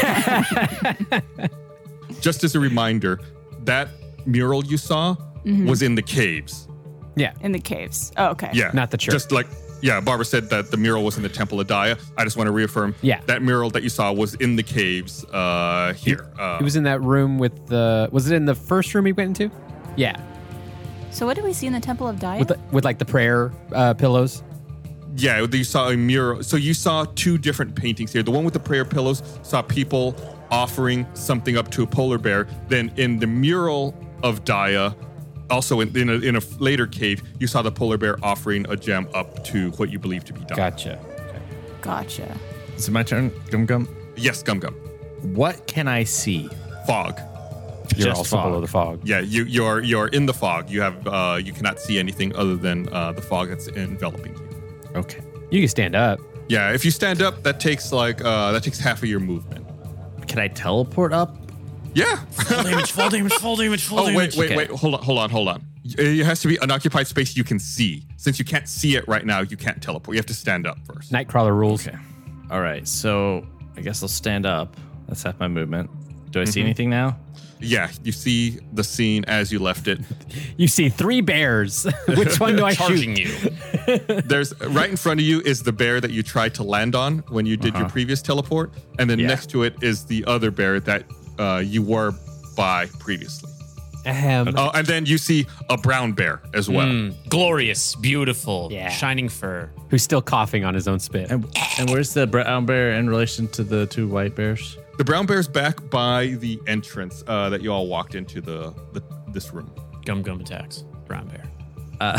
[SPEAKER 1] Just as a reminder, that mural you saw was in the caves.
[SPEAKER 3] Yeah.
[SPEAKER 2] In the caves. Oh, okay.
[SPEAKER 1] Yeah.
[SPEAKER 3] Not the church.
[SPEAKER 1] Just like, yeah, Barbara said that the mural was in the Temple of Daya. I just want to reaffirm
[SPEAKER 3] Yeah.
[SPEAKER 1] that mural that you saw was in the caves uh, here. Uh,
[SPEAKER 3] It was in that room with the. Was it in the first room we went into? Yeah.
[SPEAKER 2] So what did we see in the Temple of Daya?
[SPEAKER 3] With the, with like the prayer uh, pillows.
[SPEAKER 1] Yeah, you saw a mural. So you saw two different paintings here. The one with the prayer pillows saw people offering something up to a polar bear. Then in the mural of Daya, also in, in, a, in a later cave, you saw the polar bear offering a gem up to what you believe to be Daya.
[SPEAKER 3] Gotcha.
[SPEAKER 2] Gotcha.
[SPEAKER 4] Is it my turn, Gum Gum?
[SPEAKER 1] Yes, Gum Gum.
[SPEAKER 4] What can I see?
[SPEAKER 1] Fog.
[SPEAKER 3] You're
[SPEAKER 4] Just
[SPEAKER 3] also
[SPEAKER 4] fog.
[SPEAKER 3] below the fog.
[SPEAKER 1] Yeah, you you're you're in the fog. You have uh, you cannot see anything other than uh, the fog that's enveloping you.
[SPEAKER 4] Okay.
[SPEAKER 3] You can stand up.
[SPEAKER 1] Yeah, if you stand up, that takes like uh, that takes half of your movement.
[SPEAKER 4] Can I teleport up?
[SPEAKER 1] Yeah.
[SPEAKER 5] Full damage, full damage, full damage, full
[SPEAKER 1] Oh wait,
[SPEAKER 5] damage.
[SPEAKER 1] wait,
[SPEAKER 4] Okay.
[SPEAKER 1] wait. Hold on, hold on, hold on. It has to be an occupied space you can see. Since you can't see it right now, you can't teleport. You have to stand up first.
[SPEAKER 3] Nightcrawler rules.
[SPEAKER 4] Okay. All right. So I guess I'll stand up. That's half my movement. Do I see anything now?
[SPEAKER 1] Yeah, you see the scene as you left it.
[SPEAKER 3] You see three bears. Which one do I
[SPEAKER 5] Charging
[SPEAKER 3] shoot?
[SPEAKER 5] you.
[SPEAKER 1] There's right in front of you is the bear that you tried to land on when you did your previous teleport, and then
[SPEAKER 4] Yeah.
[SPEAKER 1] next to it is the other bear that uh, you were by previously.
[SPEAKER 3] Ahem.
[SPEAKER 1] Oh, and then you see a brown bear as well.
[SPEAKER 5] Mm, glorious, beautiful,
[SPEAKER 3] Yeah.
[SPEAKER 5] shining fur.
[SPEAKER 3] Who's still coughing on his own spit.
[SPEAKER 4] And, and where's the brown bear in relation to the two white bears?
[SPEAKER 1] The brown bear's back by the entrance uh, that you all walked into the, the this room.
[SPEAKER 5] Gum Gum attacks. Brown bear.
[SPEAKER 4] Uh,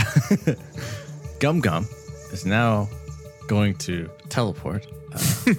[SPEAKER 4] Gum Gum is now going to teleport uh,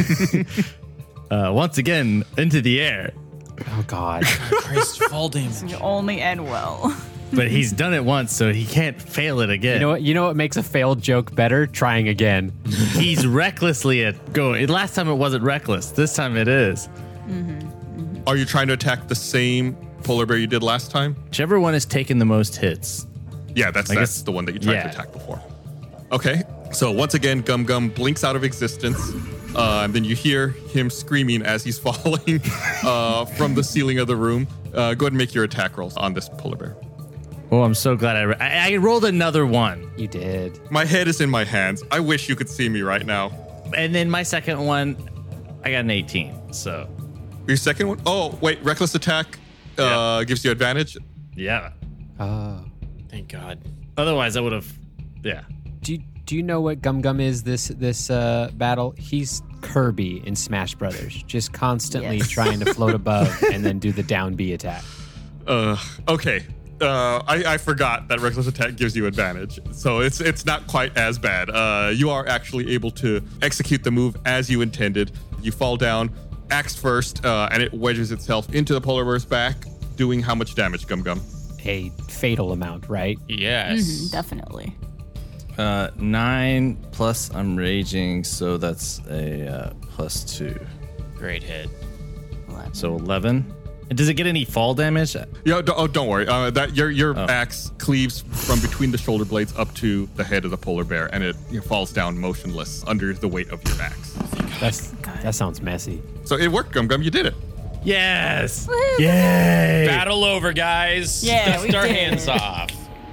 [SPEAKER 4] uh, once again into the air.
[SPEAKER 3] Oh, God.
[SPEAKER 5] Christ, fall damage.
[SPEAKER 2] You only end well.
[SPEAKER 4] But he's done it once, so he can't fail it again.
[SPEAKER 3] You know what? You know what makes a failed joke better? Trying again.
[SPEAKER 4] He's recklessly at going. Last time it wasn't reckless. This time it is.
[SPEAKER 1] Are you trying to attack the same polar bear you did last time?
[SPEAKER 4] Whichever one has taken the most hits.
[SPEAKER 1] Yeah, that's
[SPEAKER 4] I
[SPEAKER 1] that's
[SPEAKER 4] guess-
[SPEAKER 1] the one that you tried
[SPEAKER 4] yeah.
[SPEAKER 1] to attack before. Okay, so once again, Gum Gum blinks out of existence, uh, and then you hear him screaming as he's falling uh, from the ceiling of the room. Uh, go ahead and make your attack rolls on this polar bear.
[SPEAKER 4] Oh, I'm so glad I, re- I I rolled another one.
[SPEAKER 3] You did.
[SPEAKER 1] My head is in my hands. I wish you could see me right now.
[SPEAKER 4] And then my second one, I got an eighteen. So,
[SPEAKER 1] Your second one? Oh, wait, reckless attack uh, gives you advantage.
[SPEAKER 4] yeah.
[SPEAKER 3] Oh.
[SPEAKER 5] Thank God.
[SPEAKER 4] Otherwise, I would have, yeah.
[SPEAKER 3] Do you, do you know what Gum Gum is this this uh, battle? He's Kirby in Smash Brothers, just constantly
[SPEAKER 2] Yes.
[SPEAKER 3] trying to float above and then do the down B attack.
[SPEAKER 1] Uh, okay, Uh, I, I forgot that reckless attack gives you advantage, so it's it's not quite as bad. Uh, you are actually able to execute the move as you intended. You fall down, axe first, uh, and it wedges itself into the polar bear's back, doing how much damage, Gum Gum?
[SPEAKER 3] A fatal amount, right?
[SPEAKER 5] Yes.
[SPEAKER 2] Mhm, definitely.
[SPEAKER 4] Uh, nine plus I'm raging, so that's a uh, plus two.
[SPEAKER 5] Great hit.
[SPEAKER 4] So eleven. And does it get any fall damage?
[SPEAKER 1] Yeah, d- oh, don't worry. Uh, that your your
[SPEAKER 4] Oh.
[SPEAKER 1] axe cleaves from between the shoulder blades up to the head of the polar bear, and it you know, falls down motionless under the weight of your axe.
[SPEAKER 3] That's that sounds messy.
[SPEAKER 1] So it worked, Gum Gum. You did it.
[SPEAKER 4] Yes.
[SPEAKER 2] Woo.
[SPEAKER 4] Yay.
[SPEAKER 5] Battle over, guys.
[SPEAKER 2] Yeah,
[SPEAKER 5] Dust
[SPEAKER 2] we
[SPEAKER 5] our
[SPEAKER 2] did
[SPEAKER 5] hands
[SPEAKER 2] it.
[SPEAKER 5] off.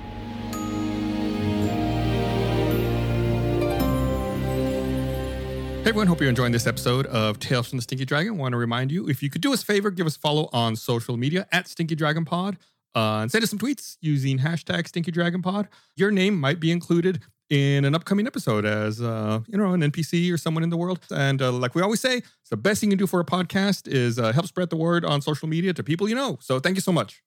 [SPEAKER 1] Hey everyone, hope you're enjoying this episode of Tales from the Stinky Dragon. Want to remind you, if you could do us a favor, give us a follow on social media at Stinky Dragon Pod, uh, and send us some tweets using hashtag Stinky Dragon Pod. Your name might be included in an upcoming episode as uh, you know, an N P C or someone in the world. And uh, like we always say, it's the best thing you can do for a podcast is uh, help spread the word on social media to people you know. So thank you so much.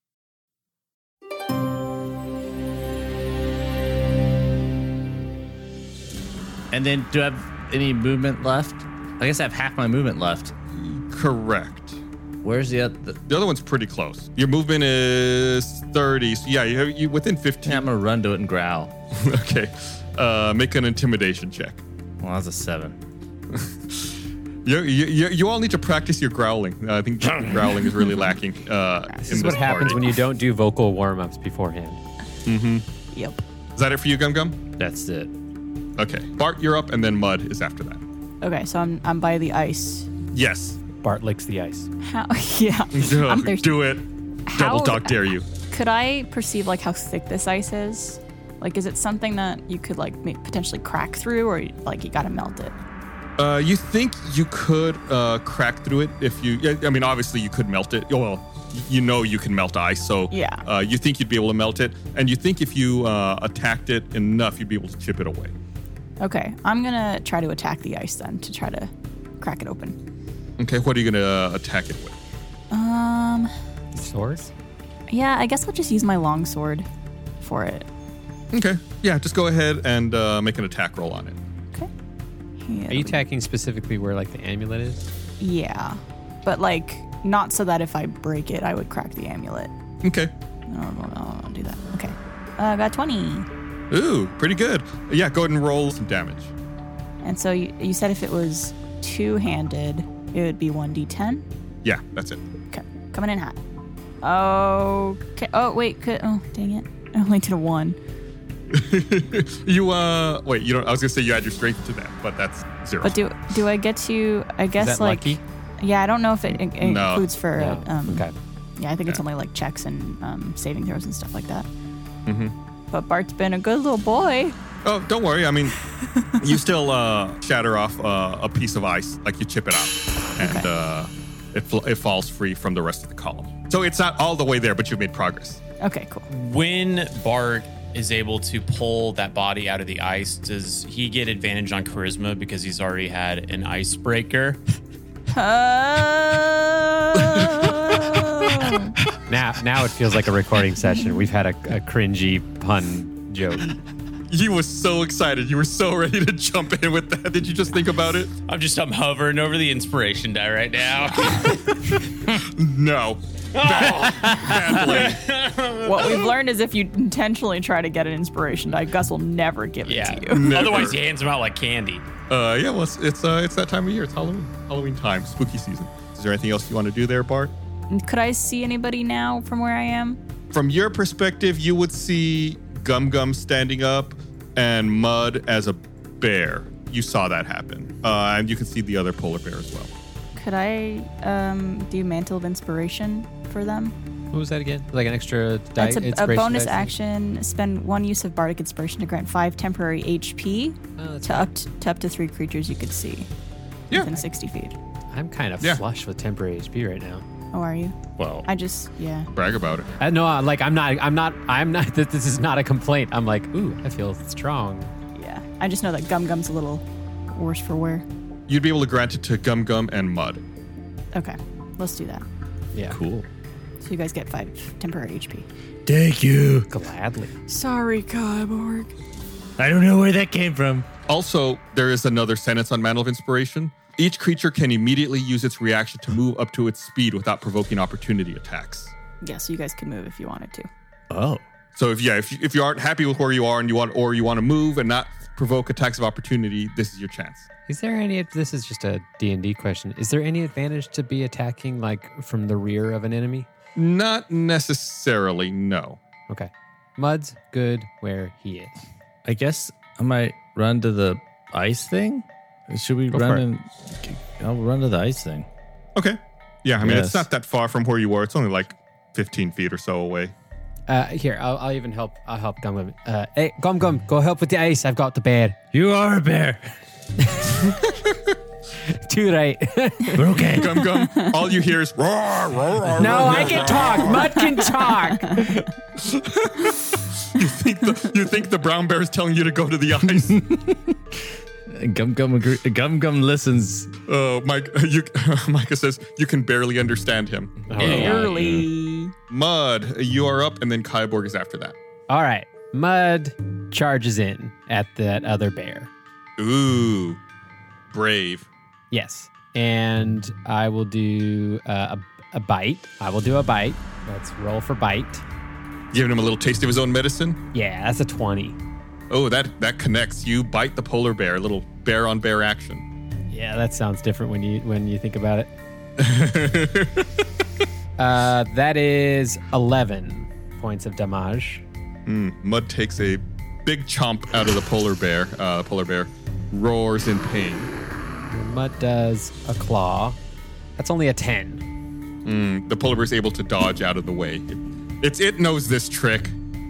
[SPEAKER 4] And then do I have any movement left? I guess I have half my movement left.
[SPEAKER 1] Correct.
[SPEAKER 4] Where's the other?
[SPEAKER 1] The other one's pretty close. Your movement is thirty. So yeah, you have you within fifteen.
[SPEAKER 4] Yeah, I'm gonna run to it and growl.
[SPEAKER 1] Okay. Uh, make an intimidation check.
[SPEAKER 4] Well, that's a seven.
[SPEAKER 1] You, you, you, you all need to practice your growling. Uh, I think growling is really lacking. Uh,
[SPEAKER 3] This
[SPEAKER 1] in
[SPEAKER 3] is what
[SPEAKER 1] this
[SPEAKER 3] happens
[SPEAKER 1] party.
[SPEAKER 3] when you don't do vocal warm-ups beforehand.
[SPEAKER 2] Yep.
[SPEAKER 1] Is that it for you, Gum Gum?
[SPEAKER 4] That's it.
[SPEAKER 1] Okay. Bart, you're up, and then Mud is after that.
[SPEAKER 2] Okay, so I'm I'm by the ice.
[SPEAKER 1] Yes.
[SPEAKER 3] Bart licks the ice.
[SPEAKER 2] How? Yeah. I'm thirsty.
[SPEAKER 1] Do it.
[SPEAKER 2] How-
[SPEAKER 1] Double dog dare you.
[SPEAKER 2] Could I perceive like how thick this ice is? Like, is it something that you could like may- potentially crack through, or like you gotta melt it?
[SPEAKER 1] Uh, you think you could uh, crack through it if you? yeah, I mean, obviously you could melt it. Oh, well, you know you can melt ice, so
[SPEAKER 2] Yeah.
[SPEAKER 1] Uh, you think you'd be able to melt it, and you think if you uh, attacked it enough, you'd be able to chip it away.
[SPEAKER 2] Okay, I'm gonna try to attack the ice then to try to crack it open.
[SPEAKER 1] Okay. What are you gonna uh, attack it with?
[SPEAKER 2] Um,
[SPEAKER 3] Sword?
[SPEAKER 2] yeah, I guess I'll just use my long sword for it.
[SPEAKER 1] Okay. Yeah. Just go ahead and uh, make an attack roll on it.
[SPEAKER 2] Okay. Here
[SPEAKER 3] Are you
[SPEAKER 2] we-
[SPEAKER 3] attacking specifically where like the amulet is?
[SPEAKER 2] Yeah, but like not so that if I break it, I would crack the amulet.
[SPEAKER 1] Okay.
[SPEAKER 2] No, no, no, I'll do that. Okay. Uh, I got twenty.
[SPEAKER 1] Ooh, pretty good. Yeah, go ahead and roll some damage.
[SPEAKER 2] And so you, you said if it was two-handed, it would be one d ten.
[SPEAKER 1] Yeah, that's it.
[SPEAKER 2] Okay, coming in hot. Okay. Oh wait. Could, oh dang it! I only did a one.
[SPEAKER 1] you uh, wait. You don't. I was gonna say you add your strength to that, but that's zero.
[SPEAKER 2] But do do I get to? I guess
[SPEAKER 3] Is that
[SPEAKER 2] like.
[SPEAKER 3] lucky?
[SPEAKER 2] Yeah, I don't know if it, it
[SPEAKER 1] No.
[SPEAKER 2] includes for.
[SPEAKER 3] No.
[SPEAKER 2] Um,
[SPEAKER 3] Okay.
[SPEAKER 2] Yeah, I think it's
[SPEAKER 1] Yeah.
[SPEAKER 2] only like checks and um, saving throws and stuff like that.
[SPEAKER 1] Mhm.
[SPEAKER 2] But Bart's been a good little boy.
[SPEAKER 1] Oh, don't worry. I mean, you still uh, shatter off uh, a piece of ice, like you chip it out, and
[SPEAKER 2] Okay.
[SPEAKER 1] uh, it fl- it falls free from the rest of the column. So it's not all the way there, but you've made progress.
[SPEAKER 2] Okay, cool.
[SPEAKER 5] When Bart is able to pull that body out of the ice, does he get advantage on charisma because he's already had an icebreaker?
[SPEAKER 2] Oh.
[SPEAKER 3] Now, now it feels like a recording session. We've had a, a cringy pun joke.
[SPEAKER 1] You were so excited. You were so ready to jump in with that. Did you just think about it?
[SPEAKER 5] I'm just I'm hovering over the inspiration die right now.
[SPEAKER 1] No. Bad, badly.
[SPEAKER 2] What we've learned is if you intentionally try to get an inspiration die, Gus will never give it
[SPEAKER 5] yeah.
[SPEAKER 2] to you.
[SPEAKER 1] Never.
[SPEAKER 5] Otherwise, he hands them out like candy.
[SPEAKER 1] Uh, yeah, well, it's it's, uh, it's that time of year. It's Halloween. Halloween time, spooky season. Is there anything else you want to do there, Bart?
[SPEAKER 2] Could I see anybody now from where I am?
[SPEAKER 1] From your perspective, you would see Gum Gum standing up and Mud as a bear. You saw that happen. Uh, and you can see the other polar bear as well.
[SPEAKER 2] Could I um, do Mantle of Inspiration for them?
[SPEAKER 3] What was that again? Like an extra die?
[SPEAKER 2] That's a, a
[SPEAKER 3] inspiration
[SPEAKER 2] bonus
[SPEAKER 3] dice?
[SPEAKER 2] action. Spend one use of Bardic Inspiration to grant five temporary H P
[SPEAKER 3] Oh, that's
[SPEAKER 2] to
[SPEAKER 3] fine.
[SPEAKER 2] up to, to up to three creatures you could see
[SPEAKER 1] Yeah.
[SPEAKER 2] within sixty feet.
[SPEAKER 3] I'm kind of
[SPEAKER 1] Yeah.
[SPEAKER 3] flush with temporary H P right now.
[SPEAKER 2] Oh, are you?
[SPEAKER 1] Well,
[SPEAKER 2] I just, yeah.
[SPEAKER 1] brag about it.
[SPEAKER 3] Uh, no, uh, like I'm not. I'm not. I'm not. This this is not a complaint. I'm like, ooh, I feel strong.
[SPEAKER 2] Yeah. I just know that Gum Gum's a little worse for wear.
[SPEAKER 1] You'd be able to grant it to Gum Gum and Mud.
[SPEAKER 2] Okay. Let's do that.
[SPEAKER 3] Yeah.
[SPEAKER 4] Cool.
[SPEAKER 2] So you guys get five temporary H P.
[SPEAKER 4] Thank you.
[SPEAKER 3] Gladly.
[SPEAKER 2] Sorry, Kyborg.
[SPEAKER 4] I don't know where that came from.
[SPEAKER 1] Also, there is another sentence on Mantle of Inspiration. Each creature can immediately use its reaction to move up to its speed without provoking opportunity attacks.
[SPEAKER 2] Yeah, so you guys can move if you wanted to.
[SPEAKER 4] Oh.
[SPEAKER 1] So if yeah, if you, if you aren't happy with where you are and you want or you want to move and not provoke attacks of opportunity, this is your chance.
[SPEAKER 3] Is there any, this is just a D and D question. Is there any advantage to be attacking like from the rear of an enemy?
[SPEAKER 1] Not necessarily, no.
[SPEAKER 3] Okay. Mud's good where he is.
[SPEAKER 4] I guess I might run to the ice thing. Should we
[SPEAKER 1] Go
[SPEAKER 4] run
[SPEAKER 1] for it.
[SPEAKER 4] and I'll run to the ice thing.
[SPEAKER 1] Okay. Yeah, I mean,
[SPEAKER 4] Yes.
[SPEAKER 1] it's not that far from where you were. It's only like fifteen feet or so away.
[SPEAKER 3] Uh, here, I'll, I'll even help. I'll help Gum Gum. Uh, hey, Gum Gum, go help with the ice. I've got the bear.
[SPEAKER 4] You are a bear.
[SPEAKER 3] Too right.
[SPEAKER 4] We're okay.
[SPEAKER 1] Gum gum. All you hear is roar, roar, roar.
[SPEAKER 3] No,
[SPEAKER 1] roar.
[SPEAKER 3] I can talk. Mud can talk.
[SPEAKER 1] You think the, you think the brown bear is telling you to go to the ice?
[SPEAKER 4] Gum Gum agree- Gum Gum listens.
[SPEAKER 1] Oh, Mike. You, Micah says you can barely understand him.
[SPEAKER 2] Barely.
[SPEAKER 1] Mud, you are up, and then Kyborg is after that.
[SPEAKER 3] All right. Mud charges in at that other bear.
[SPEAKER 1] Ooh, brave.
[SPEAKER 3] Yes. And I will do uh, a, a bite. I will do a bite. Let's roll for bite.
[SPEAKER 1] Giving him a little taste of his own medicine.
[SPEAKER 3] Yeah, that's a twenty.
[SPEAKER 1] Oh, that that connects. You bite the polar bear. A little bear on bear action.
[SPEAKER 3] Yeah, that sounds different when you when you think about it. uh, that is eleven points of damage.
[SPEAKER 1] Mm, Mud takes a big chomp out of the polar bear. Uh, polar bear roars in pain.
[SPEAKER 3] Mud does a claw. That's only a ten.
[SPEAKER 1] Mm, the polar bear is able to dodge out of the way. It, it's it knows this trick.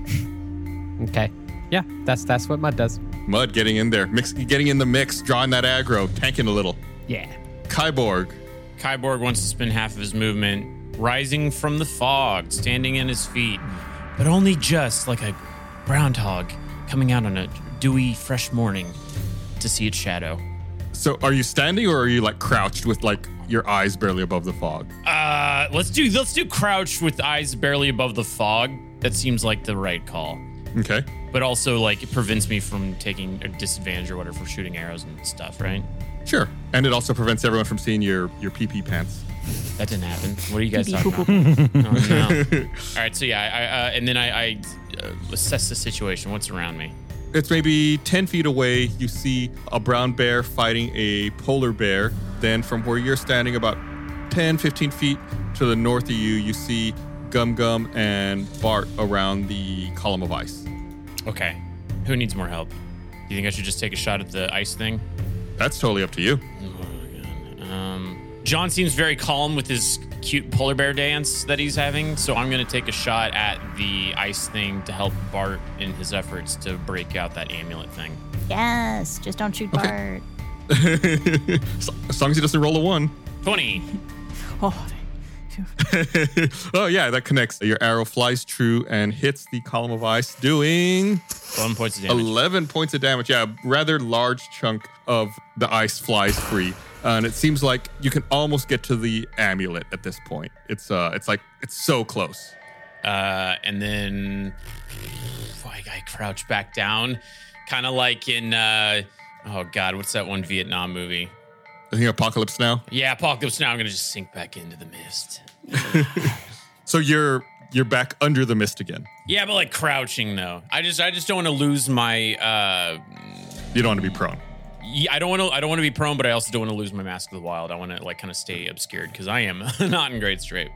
[SPEAKER 3] Okay. Yeah, that's that's what Mud does.
[SPEAKER 1] Mud getting in there, mix, getting in the mix, drawing that aggro, tanking a little.
[SPEAKER 3] Yeah.
[SPEAKER 1] Kyborg.
[SPEAKER 5] Kyborg wants to spend half of his movement rising from the fog, standing on his feet, but only just like a groundhog coming out on a dewy, fresh morning to see its shadow.
[SPEAKER 1] So are you standing or are you like crouched with like your eyes barely above the fog?
[SPEAKER 5] Uh, let's do let's do crouch with eyes barely above the fog. That seems like the right call.
[SPEAKER 1] Okay.
[SPEAKER 5] But also, like, it prevents me from taking a disadvantage or whatever for shooting arrows and stuff, right?
[SPEAKER 1] Sure. And it also prevents everyone from seeing your your pee pee pants.
[SPEAKER 5] That didn't happen. What are you guys talking about? Oh, no. All right, so yeah, I, uh, and then I, I uh, assess the situation. What's around me?
[SPEAKER 1] It's maybe ten feet away. You see a brown bear fighting a polar bear. Then from where you're standing about ten, fifteen feet to the north of you, you see Gum Gum and Bart around the column of ice.
[SPEAKER 5] Okay. Who needs more help? Do you think I should just take a shot at the ice thing?
[SPEAKER 1] That's totally up to you.
[SPEAKER 5] Um, John seems very calm with his cute polar bear dance that he's having, so I'm going to take a shot at the ice thing to help Bart in his efforts to break out that amulet thing.
[SPEAKER 2] Yes, just don't shoot
[SPEAKER 1] Okay.
[SPEAKER 2] Bart.
[SPEAKER 1] So- as long as he doesn't roll a one.
[SPEAKER 5] twenty.
[SPEAKER 2] Oh,
[SPEAKER 1] Oh, yeah, that connects. Your arrow flies true and hits the column of ice, doing
[SPEAKER 5] eleven points of damage.
[SPEAKER 1] eleven points of damage. Yeah, a rather large chunk of the ice flies free. Uh, and it seems like you can almost get to the amulet at this point. It's uh, it's like, it's so close.
[SPEAKER 5] Uh, and then I, I crouch back down, kind of like in, uh, oh God, what's that one Vietnam movie?
[SPEAKER 1] I think Apocalypse Now.
[SPEAKER 5] Yeah, Apocalypse Now. I'm going to just sink back into the mist.
[SPEAKER 1] So you're you're back under the mist again.
[SPEAKER 5] Yeah, but like crouching though. I just I just don't want to lose my. Uh,
[SPEAKER 1] You don't want to be prone.
[SPEAKER 5] yeah, I don't want to. I don't want to be prone, but I also don't want to lose my Mask of the Wild. I want to like kind of stay obscured because I am not in great shape.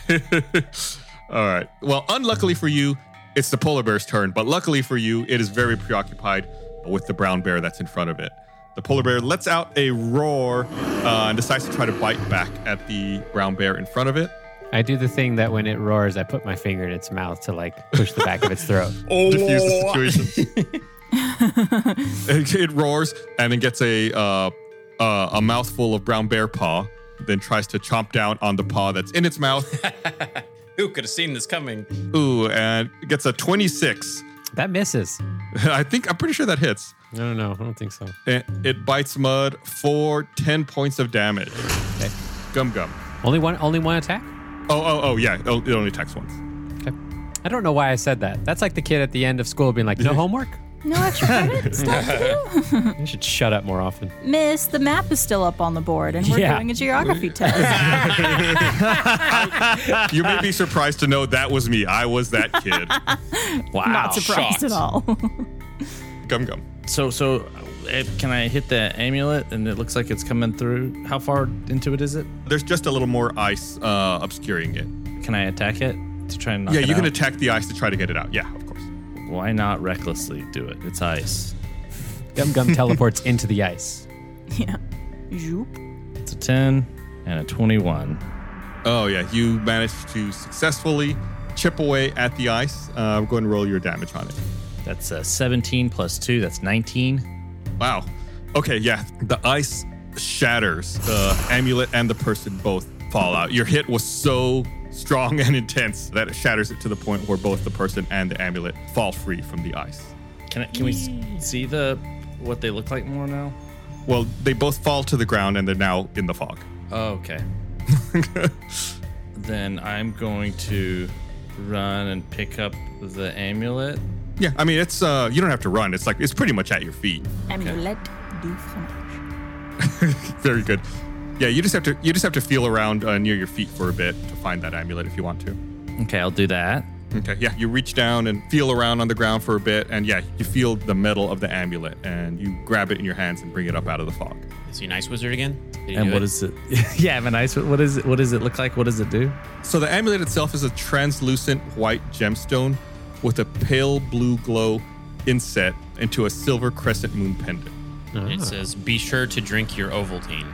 [SPEAKER 1] All right. Well, unluckily for you, it's the polar bear's turn. But luckily for you, it is very preoccupied with the brown bear that's in front of it. The polar bear lets out a roar uh, and decides to try to bite back at the brown bear in front of it.
[SPEAKER 3] I do the thing that when it roars, I put my finger in its mouth to like push the back of its throat.
[SPEAKER 1] Diffuse the situation. it, it roars and then gets a uh, uh, a mouthful of brown bear paw, then tries to chomp down on the paw that's in its mouth.
[SPEAKER 5] Who could have seen this coming?
[SPEAKER 1] Ooh, and gets a twenty-six.
[SPEAKER 3] That misses.
[SPEAKER 1] I think, I'm pretty sure that hits.
[SPEAKER 3] I don't know. I don't think so.
[SPEAKER 1] And it bites Mud for ten points of damage.
[SPEAKER 3] Okay.
[SPEAKER 1] Gum Gum.
[SPEAKER 3] Only one. Only one attack.
[SPEAKER 1] Oh, oh, oh, yeah. It it only attacks once.
[SPEAKER 3] Okay. I don't know why I said that. That's like the kid at the end of school being like, no homework?
[SPEAKER 2] No extra credit stuff to do?
[SPEAKER 3] You should shut up more often.
[SPEAKER 2] Miss, the map is still up on the board, and we're
[SPEAKER 3] Yeah.
[SPEAKER 2] doing a geography test.
[SPEAKER 1] You may be surprised to know that was me. I was that kid.
[SPEAKER 4] Wow.
[SPEAKER 2] Not surprised
[SPEAKER 5] shocked.
[SPEAKER 2] at all.
[SPEAKER 1] Gum Gum.
[SPEAKER 4] So, so uh, can I hit the amulet and it looks like it's coming through? How far into it is it?
[SPEAKER 1] There's just a little more ice uh, obscuring it.
[SPEAKER 4] Can I attack it to try and knock
[SPEAKER 1] Yeah,
[SPEAKER 4] it
[SPEAKER 1] you can
[SPEAKER 4] out?
[SPEAKER 1] attack the ice to try to get it out. Yeah, of course.
[SPEAKER 4] Why not recklessly do it? It's ice.
[SPEAKER 3] Gum Gum teleports into the ice.
[SPEAKER 2] Yeah. Zoop.
[SPEAKER 4] It's a ten and a twenty-one.
[SPEAKER 1] Oh, yeah. You managed to successfully chip away at the ice. Uh, go ahead and roll your damage on it.
[SPEAKER 4] That's a seventeen plus two. That's nineteen.
[SPEAKER 1] Wow. Okay, yeah. The ice shatters. The amulet and the person both fall out. Your hit was so strong and intense that it shatters it to the point where both the person and the amulet fall free from the ice.
[SPEAKER 4] Can I, can we s- see the what they look like more now?
[SPEAKER 1] Well, they both fall to the ground and they're now in the fog.
[SPEAKER 4] Oh, okay. Then I'm going to run and pick up the amulet.
[SPEAKER 1] Yeah, I mean, it's uh, you don't have to run. It's like it's pretty much at your feet.
[SPEAKER 2] Amulet du fromage.
[SPEAKER 1] Very good. Yeah, you just have to you just have to feel around uh, near your feet for a bit to find that amulet if you want to.
[SPEAKER 4] Okay, I'll do that.
[SPEAKER 1] Okay, yeah, you reach down and feel around on the ground for a bit, and yeah, you feel the metal of the amulet, and you grab it in your hands and bring it up out of the fog.
[SPEAKER 5] Is he an ice wizard again? Did he
[SPEAKER 4] And
[SPEAKER 5] do
[SPEAKER 4] what
[SPEAKER 5] it?
[SPEAKER 4] is it? Yeah, I'm a nice. What is it? What does it look like? What does it do?
[SPEAKER 1] So the amulet itself is a translucent white gemstone with a pale blue glow inset into a silver crescent moon pendant.
[SPEAKER 5] It says, "Be sure to drink your Ovaltine."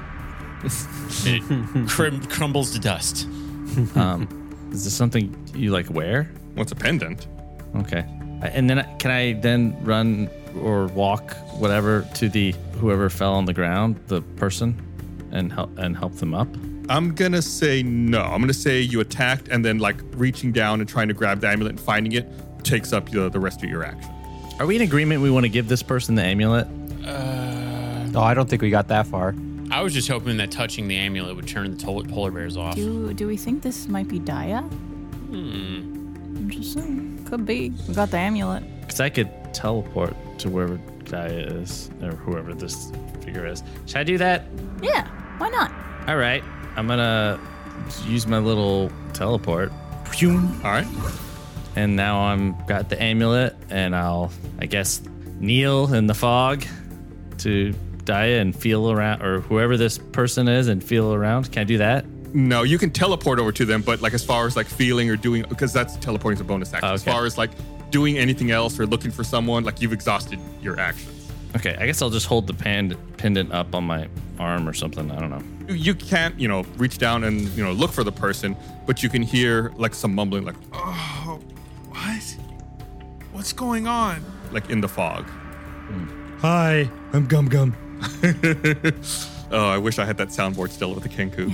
[SPEAKER 5] It crum- crumbles to dust.
[SPEAKER 4] Um, is this something you like wear?
[SPEAKER 1] What's a pendant?
[SPEAKER 4] Okay. And then I- can I then run or walk whatever to the whoever fell on the ground, the person, and help and help them up?
[SPEAKER 1] I'm gonna say no. I'm gonna say you attacked and then like reaching down and trying to grab the amulet and finding it takes up the, the rest of your action.
[SPEAKER 4] Are we in agreement we want to give this person the amulet?
[SPEAKER 3] Oh, I don't think we got that far.
[SPEAKER 5] I was just hoping that touching the amulet would turn the tol- polar bears off.
[SPEAKER 2] Do do we think this might be Daya? Hmm. I'm just saying. Could be. We got the amulet.
[SPEAKER 4] Because I could teleport to wherever Gaia is or whoever this figure is. Should I do that?
[SPEAKER 2] Yeah. Why not?
[SPEAKER 4] All right. I'm gonna use my little teleport.
[SPEAKER 1] All right.
[SPEAKER 4] And now I'm got the amulet, and I'll, I guess, kneel in the fog to Daya and feel around, or whoever this person is, and feel around. Can I do that?
[SPEAKER 1] No, you can teleport over to them, but like as far as like feeling or doing, because that's teleporting is a bonus action. As
[SPEAKER 4] Okay.
[SPEAKER 1] far as like doing anything else or looking for someone, like you've exhausted your actions.
[SPEAKER 4] Okay, I guess I'll just hold the pand- pendant up on my arm or something. I don't know.
[SPEAKER 1] You- You can't, you know, reach down and you know look for the person, but you can hear like some mumbling, like
[SPEAKER 7] Oh, what? What's going on?
[SPEAKER 1] like in the fog.
[SPEAKER 8] Hi, I'm Gum Gum.
[SPEAKER 1] Oh, I wish I had that soundboard still with the Kenku.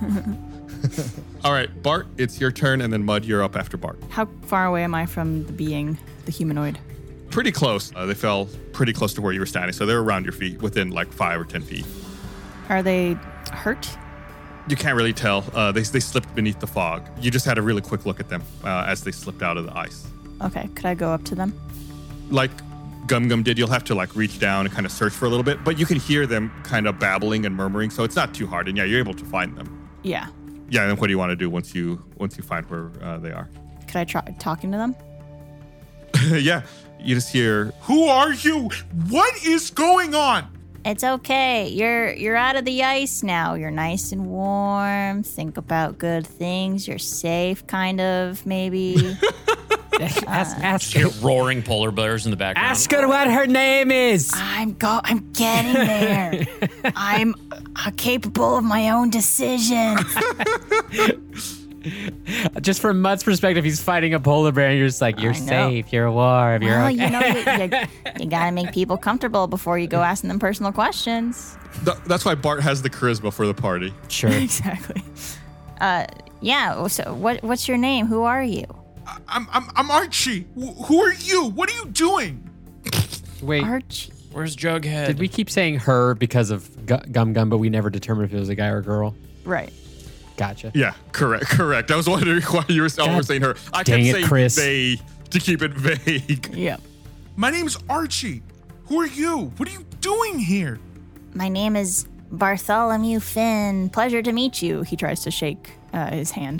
[SPEAKER 1] All right, Bart, it's your turn, and then Mud, you're up after Bart.
[SPEAKER 2] How far away am I from the being, the humanoid?
[SPEAKER 1] Pretty close. Uh, they fell pretty close to where you were standing, so they're around your feet, within like five or ten feet.
[SPEAKER 2] Are they hurt?
[SPEAKER 1] You can't really tell. Uh, they, they slipped beneath the fog. You just had a really quick look at them uh, as they slipped out of the ice.
[SPEAKER 2] Okay. Could I go up to them?
[SPEAKER 1] Like Gum Gum did, you'll have to like reach down and kind of search for a little bit, but you can hear them kind of babbling and murmuring, so it's not too hard. And yeah, you're able to find them.
[SPEAKER 2] Yeah.
[SPEAKER 1] Yeah, and then what do you want to do once you once you find where uh, they are?
[SPEAKER 2] Could I try talking to them?
[SPEAKER 1] Yeah, you just hear,
[SPEAKER 7] Who are you? What is going on?
[SPEAKER 2] It's okay. You're you're out of the ice now. You're nice and warm. Think about good things. You're safe, kind of, maybe.
[SPEAKER 3] Ask, ask,
[SPEAKER 5] Hear roaring polar bears in the background.
[SPEAKER 3] ask her what her name is.
[SPEAKER 2] I'm go. I'm getting there. I'm uh, capable of my own decisions.
[SPEAKER 3] Just from Mud's perspective, he's fighting a polar bear, and you're just like, you're
[SPEAKER 2] I know.
[SPEAKER 3] safe, you're warm, you're
[SPEAKER 2] Well,
[SPEAKER 3] okay.
[SPEAKER 2] you know, you, you, you gotta make people comfortable before you go asking them personal questions.
[SPEAKER 1] Th- that's why Bart has the charisma for the party.
[SPEAKER 3] Sure.
[SPEAKER 2] Exactly. Uh, yeah. So, what what's your name? Who are you?
[SPEAKER 7] I'm I'm I'm Archie. Wh- who are you? What are you doing?
[SPEAKER 3] Wait,
[SPEAKER 2] Archie.
[SPEAKER 5] Where's Jughead?
[SPEAKER 3] did we keep saying her because of Gu- Gum Gum, but we never determined if it was a guy or a girl?
[SPEAKER 2] Right.
[SPEAKER 3] Gotcha.
[SPEAKER 1] Yeah, correct, correct. I was wondering why you were, all were saying her. I
[SPEAKER 3] dang
[SPEAKER 1] kept
[SPEAKER 3] it,
[SPEAKER 1] saying
[SPEAKER 3] Chris.
[SPEAKER 1] they to keep it vague.
[SPEAKER 2] Yep.
[SPEAKER 7] My name's Archie. Who are you? What are you doing here?
[SPEAKER 2] My name is Bartholomew Finn. Pleasure to meet you. He tries to shake uh, his hand.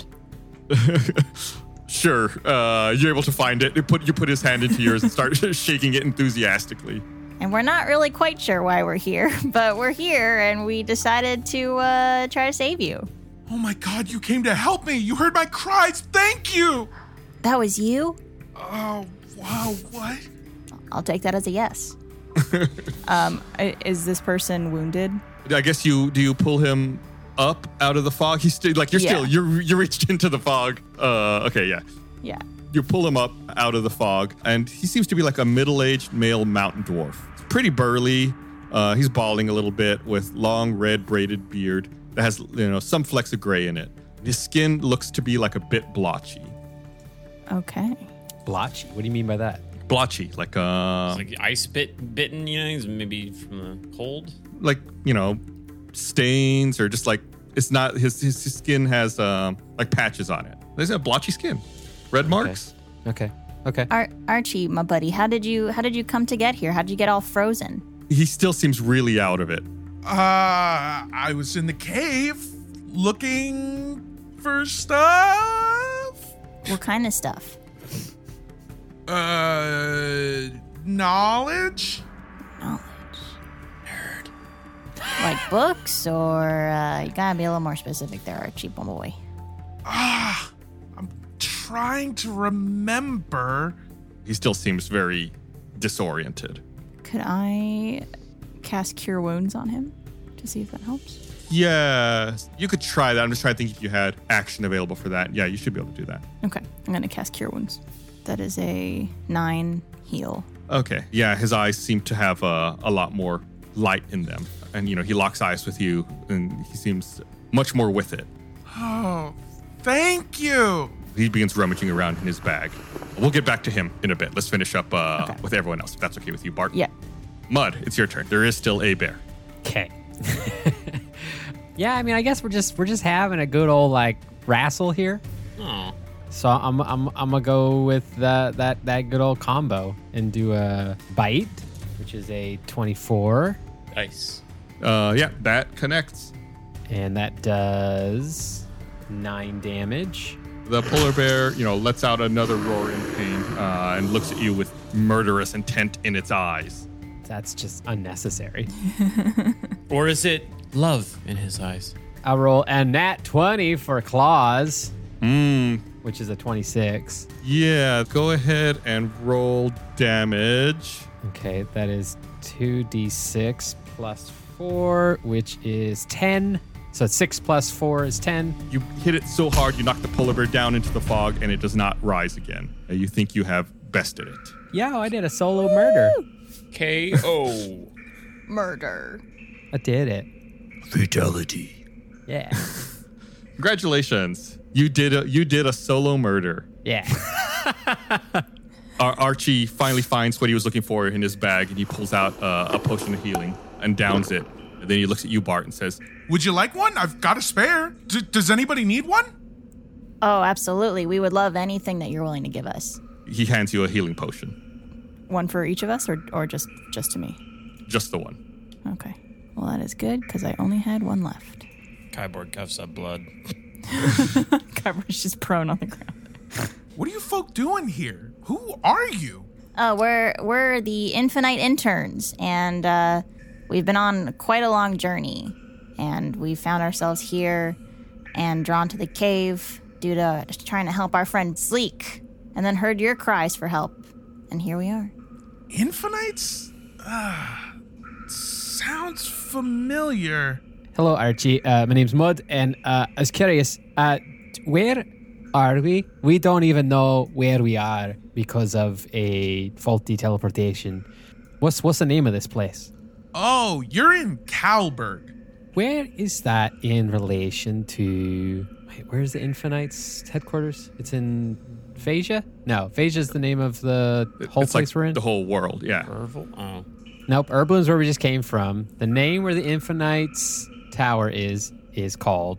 [SPEAKER 1] Sure, uh, you're able to find it. You put you put his hand into yours and start shaking it enthusiastically.
[SPEAKER 2] And we're not really quite sure why we're here, but we're here and we decided to uh, try to save you.
[SPEAKER 7] Oh my God, you came to help me. You heard my cries. Thank you.
[SPEAKER 2] That was you?
[SPEAKER 7] Oh, wow, what?
[SPEAKER 2] I'll take that as a yes. um, i- is this person wounded?
[SPEAKER 1] I guess you do you pull him up out of the fog? He's still like you're
[SPEAKER 2] Yeah.
[SPEAKER 1] still you're you reached into the fog. Uh, okay, yeah.
[SPEAKER 2] Yeah.
[SPEAKER 1] You pull him up out of the fog, and he seems to be like a middle-aged male mountain dwarf. He's pretty burly. Uh, he's balding a little bit with long red braided beard that has you know some flecks of gray in it. His skin looks to be like a bit blotchy.
[SPEAKER 2] Okay.
[SPEAKER 3] Blotchy. What do you mean by that?
[SPEAKER 1] Blotchy, like uh,
[SPEAKER 5] It's like ice bit bitten, you know, he's maybe from the cold.
[SPEAKER 1] like you know stains or just like it's not his his, his skin has um like patches on it. There's a blotchy skin, red marks.
[SPEAKER 3] Okay. Okay.
[SPEAKER 2] Ar- Archie, my buddy, how did you how did you come to get here? How did you get all frozen?
[SPEAKER 1] He still seems really out of it.
[SPEAKER 7] Uh, I was in the cave looking for stuff.
[SPEAKER 2] What kind of stuff?
[SPEAKER 7] Uh, knowledge?
[SPEAKER 2] Knowledge. Nerd. Like books, or uh, you gotta be a little more specific there, Archie, boy.
[SPEAKER 7] Ah, I'm trying to remember.
[SPEAKER 1] He still seems very disoriented.
[SPEAKER 2] Could I cast Cure Wounds on him to see if that helps?
[SPEAKER 1] Yeah, you could try that. I'm just trying to think if you had action available for that. Yeah, you should be able to do that.
[SPEAKER 2] Okay, I'm gonna cast Cure Wounds. That is a nine heal.
[SPEAKER 1] Okay. Yeah, his eyes seem to have uh, a lot more light in them. And, you know, he locks eyes with you and he seems much more with it.
[SPEAKER 7] Oh, thank you.
[SPEAKER 1] He begins rummaging around in his bag. We'll get back to him in a bit. Let's finish up uh,
[SPEAKER 2] Okay.
[SPEAKER 1] with everyone else, if that's okay with you, Bart.
[SPEAKER 2] Yeah.
[SPEAKER 1] Mud, it's your turn. There is still a bear.
[SPEAKER 3] Okay. Yeah, I mean, I guess we're just we're just having a good old like wrestle here.
[SPEAKER 5] Oh,
[SPEAKER 3] So I'm I'm I'm gonna go with that that that good old combo and do a bite, which is a twenty-four,
[SPEAKER 5] nice.
[SPEAKER 1] Uh, yeah, that connects.
[SPEAKER 3] and that does nine damage.
[SPEAKER 1] The polar bear, you know, lets out another roar in pain uh, and looks at you with murderous intent in its eyes.
[SPEAKER 3] That's just unnecessary.
[SPEAKER 5] Or is it love in his eyes?
[SPEAKER 3] I'll roll a nat twenty for claws,
[SPEAKER 1] Mmm.
[SPEAKER 3] which is a twenty-six.
[SPEAKER 1] Yeah, go ahead and roll damage.
[SPEAKER 3] Okay, that is two d six plus four, which is ten. So six plus four is ten.
[SPEAKER 1] You hit it so hard, you knock the polar bear down into the fog, and it does not rise again. Uh, You think you have bested it.
[SPEAKER 3] Yeah, I did a solo murder.
[SPEAKER 5] K O
[SPEAKER 2] Murder.
[SPEAKER 3] I did it.
[SPEAKER 8] Fatality.
[SPEAKER 3] Yeah.
[SPEAKER 1] Congratulations, you did a you did a solo murder.
[SPEAKER 3] Yeah.
[SPEAKER 1] Ar- Archie finally finds what he was looking for in his bag, and he pulls out uh, a potion of healing and downs it. And then he looks at you, Bart, and says,
[SPEAKER 7] Would you like one? I've got a spare. D- does anybody need one?
[SPEAKER 2] Oh, absolutely. We would love anything that you're willing to give us.
[SPEAKER 1] he hands you a healing potion.
[SPEAKER 2] One for each of us, or or just just to me?
[SPEAKER 1] Just the one.
[SPEAKER 2] Okay. Well, that is good because I only had one left.
[SPEAKER 5] Kyborg coughs up blood.
[SPEAKER 2] Kyber's just prone on the ground.
[SPEAKER 7] What are you folk doing here? Who are you?
[SPEAKER 2] Uh, we're we're the Infinite interns, and uh, we've been on quite a long journey, and we found ourselves here and drawn to the cave due to trying to help our friend Sleek, and then heard your cries for help, and here we are.
[SPEAKER 7] Infinites? Ah, sounds familiar.
[SPEAKER 3] Hello, Archie. Uh, my name's Mud, and uh, I was curious. Uh, where are we? We don't even know where we are because of a faulty teleportation. What's what's the name of this place?
[SPEAKER 7] Oh, you're in Calberg.
[SPEAKER 3] Where is that in relation to? Wait, where's the Infinites headquarters? It's in Phasia? No, Phasia's the name of the whole
[SPEAKER 1] it's
[SPEAKER 3] place
[SPEAKER 1] like
[SPEAKER 3] we're in.
[SPEAKER 1] the whole world, yeah.
[SPEAKER 5] Ervil? Oh.
[SPEAKER 3] Nope, Erblin's where we just came from. The name where the Infinites Tower is is called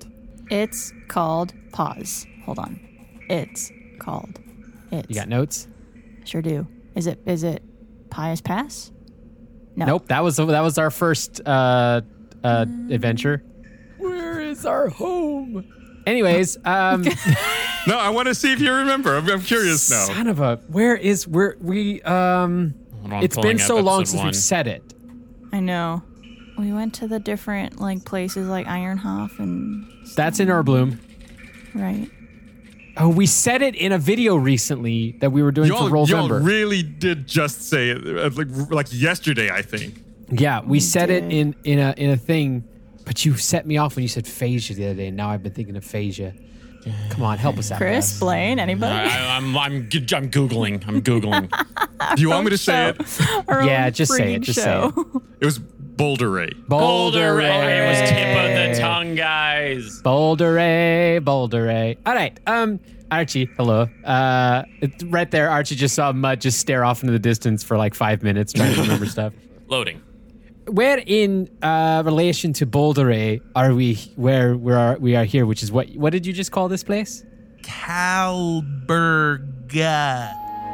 [SPEAKER 2] It's called pause. Hold on. It's called. It's.
[SPEAKER 3] You got notes?
[SPEAKER 2] Sure do. Is it? Is it? Pious Pass? No.
[SPEAKER 3] Nope. That was that was our first uh, uh, adventure. Where is our home? Anyways, um,
[SPEAKER 1] No, I want to see if you remember. I'm, I'm curious now.
[SPEAKER 3] son of a. Where is where we? Um,
[SPEAKER 5] Hold on,
[SPEAKER 3] it's
[SPEAKER 5] pulling
[SPEAKER 3] been
[SPEAKER 5] up
[SPEAKER 3] so long
[SPEAKER 5] episode
[SPEAKER 3] since
[SPEAKER 5] one.
[SPEAKER 3] we've said it.
[SPEAKER 2] I know. We went to the different like places like Ironhof and
[SPEAKER 3] That's in Erbloom.
[SPEAKER 2] right.
[SPEAKER 3] Oh, we said it in a video recently that we were doing for
[SPEAKER 1] Y'all, y'all
[SPEAKER 3] Rollvember.
[SPEAKER 1] really did just say it uh, like like yesterday, I think.
[SPEAKER 3] Yeah, we, said it
[SPEAKER 2] did.
[SPEAKER 3] in in a in a thing, but you set me off when you said phasia the other day. And now I've been thinking of phasia. Come on, help us out,
[SPEAKER 2] Chris,
[SPEAKER 3] guys.
[SPEAKER 2] Blaine, anybody?
[SPEAKER 5] I, I'm, I'm, g- I'm Googling. I'm Googling.
[SPEAKER 1] Do you want me to say it?
[SPEAKER 2] Our
[SPEAKER 3] Yeah,
[SPEAKER 2] own
[SPEAKER 3] just say it,
[SPEAKER 2] freaking
[SPEAKER 3] just say
[SPEAKER 2] show.
[SPEAKER 1] It was Boulder Ray.
[SPEAKER 5] Boulder Ray.
[SPEAKER 3] Ray.
[SPEAKER 5] It was tip of the tongue, guys.
[SPEAKER 3] Boulder Ray, Boulder Ray. All right, um, Archie, hello. Uh, it's right there, Archie just saw Mud just stare off into the distance for like five minutes trying to remember stuff.
[SPEAKER 5] Loading.
[SPEAKER 3] Where in uh, relation to Boulder Ray are we? Where we are we are here? Which is what? What did you just call this place?
[SPEAKER 7] Kalberga.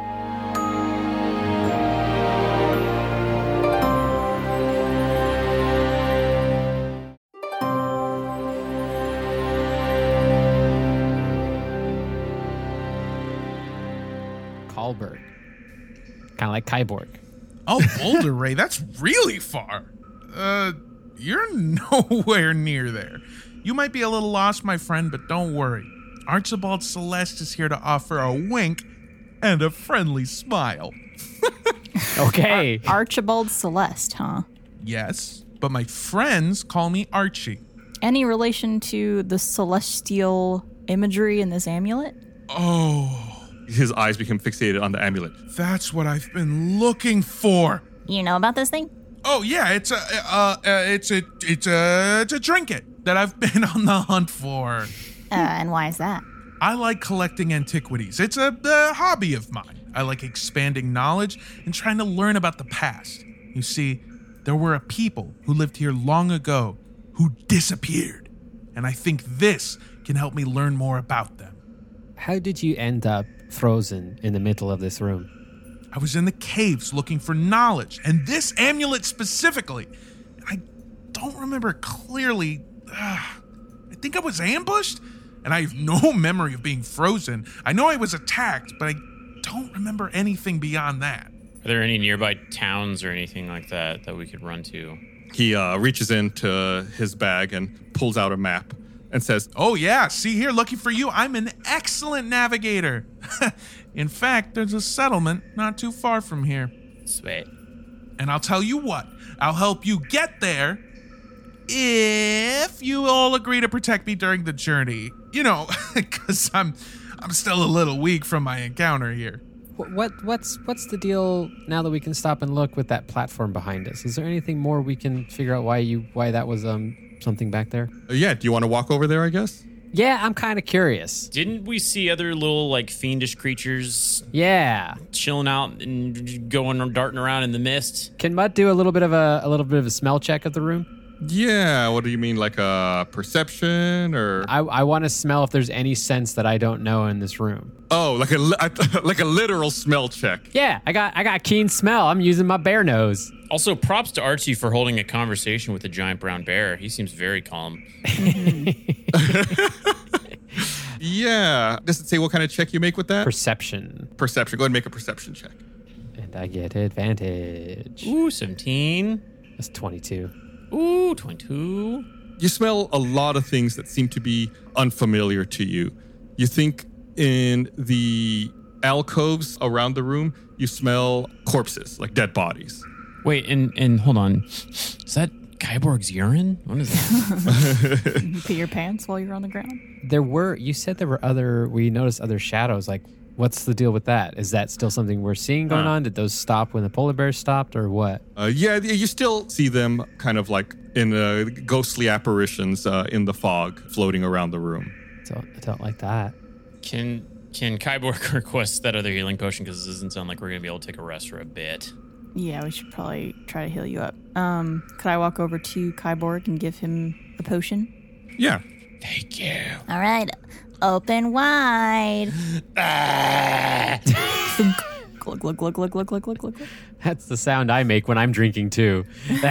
[SPEAKER 3] Kalberg. Kind of like Kyborg.
[SPEAKER 7] Oh, Boulder Ray, that's really far. Uh, you're nowhere near there. You might be a little lost, my friend, but don't worry. Archibald Celeste is here to offer a wink and a friendly smile.
[SPEAKER 3] Okay.
[SPEAKER 2] Archibald Celeste, huh?
[SPEAKER 7] Yes, but my friends call me Archie.
[SPEAKER 2] Any relation to the celestial imagery in this amulet?
[SPEAKER 7] Oh,
[SPEAKER 1] His eyes become fixated on the amulet.
[SPEAKER 7] that's what I've been looking for.
[SPEAKER 2] You know about this thing?
[SPEAKER 7] Oh yeah, it's a uh, uh it's a it's a it's a trinket that I've been on the hunt for.
[SPEAKER 2] Uh, and why is that?
[SPEAKER 7] I like collecting antiquities. It's a, a hobby of mine. I like expanding knowledge and trying to learn about the past. You see, there were a people who lived here long ago who disappeared, and I think this can help me learn more about them.
[SPEAKER 3] How did you end up frozen in the middle of this room?
[SPEAKER 7] I was in the caves looking for knowledge, and this amulet specifically. I don't remember clearly. Ugh, I think I was ambushed, and I have no memory of being frozen. I know I was attacked, but I don't remember anything beyond that.
[SPEAKER 5] Are there any nearby towns or anything like that that we could run to?
[SPEAKER 1] He uh, reaches into his bag and pulls out a map and says,
[SPEAKER 7] Oh yeah, see here, lucky for you, I'm an excellent navigator. In fact, there's a settlement not too far from here.
[SPEAKER 5] Sweet.
[SPEAKER 7] And I'll tell you what, I'll help you get there if you all agree to protect me during the journey. You know, because I'm I'm still a little weak from my encounter here.
[SPEAKER 3] What, what what's what's the deal now that we can stop and look with that platform behind us? Is there anything more we can figure out why you why that was um something back there?
[SPEAKER 1] yeah, do you want to walk over there, I guess?
[SPEAKER 3] Yeah, I'm kind of curious.
[SPEAKER 5] Didn't we see other little like fiendish creatures
[SPEAKER 3] Yeah.
[SPEAKER 5] chilling out and going or darting around in the mist?
[SPEAKER 3] Can Mutt do a little bit of a a little bit of a smell check of the room?
[SPEAKER 1] Yeah, what do you mean, like a perception or?
[SPEAKER 3] I I want to smell if there's any sense that I don't know in this room.
[SPEAKER 1] Oh, like a li- like a literal smell check.
[SPEAKER 3] Yeah, I got I got keen smell. I'm using my bear nose.
[SPEAKER 5] Also, props to Archie for holding a conversation with the giant brown bear. He seems very calm.
[SPEAKER 1] Yeah. Does it say what kind of check you make with that?
[SPEAKER 3] Perception.
[SPEAKER 1] Perception. Go ahead and make a perception check.
[SPEAKER 3] And I get advantage.
[SPEAKER 5] Ooh, seventeen.
[SPEAKER 3] That's twenty-two.
[SPEAKER 5] Ooh, twenty-two.
[SPEAKER 1] You smell a lot of things that seem to be unfamiliar to you. You think in the alcoves around the room, you smell corpses, like dead bodies.
[SPEAKER 5] Wait, and and hold on. Is that Kyborg's urine? What is that?
[SPEAKER 2] You pee your pants while you're on the ground?
[SPEAKER 3] There were, you said there were other, we noticed other shadows. Like, what's the deal with that? Is that still something we're seeing going
[SPEAKER 1] Uh.
[SPEAKER 3] on? Did those stop when the polar bears stopped or what?
[SPEAKER 1] Uh, yeah, you still see them kind of like in uh, ghostly apparitions uh, in the fog floating around the room.
[SPEAKER 3] So I don't like that.
[SPEAKER 5] Can can Kyborg request that other healing potion? Because it doesn't sound like we're gonna be able to take a rest for a bit.
[SPEAKER 2] Yeah, we should probably try to heal you up. Um, could I walk over to Kyborg and give him a potion?
[SPEAKER 1] Yeah.
[SPEAKER 5] Thank you.
[SPEAKER 9] All right, open wide.
[SPEAKER 2] Glug, glug, glug, glug, glug, glug, glug, glug.
[SPEAKER 3] That's the sound I make when I'm drinking too.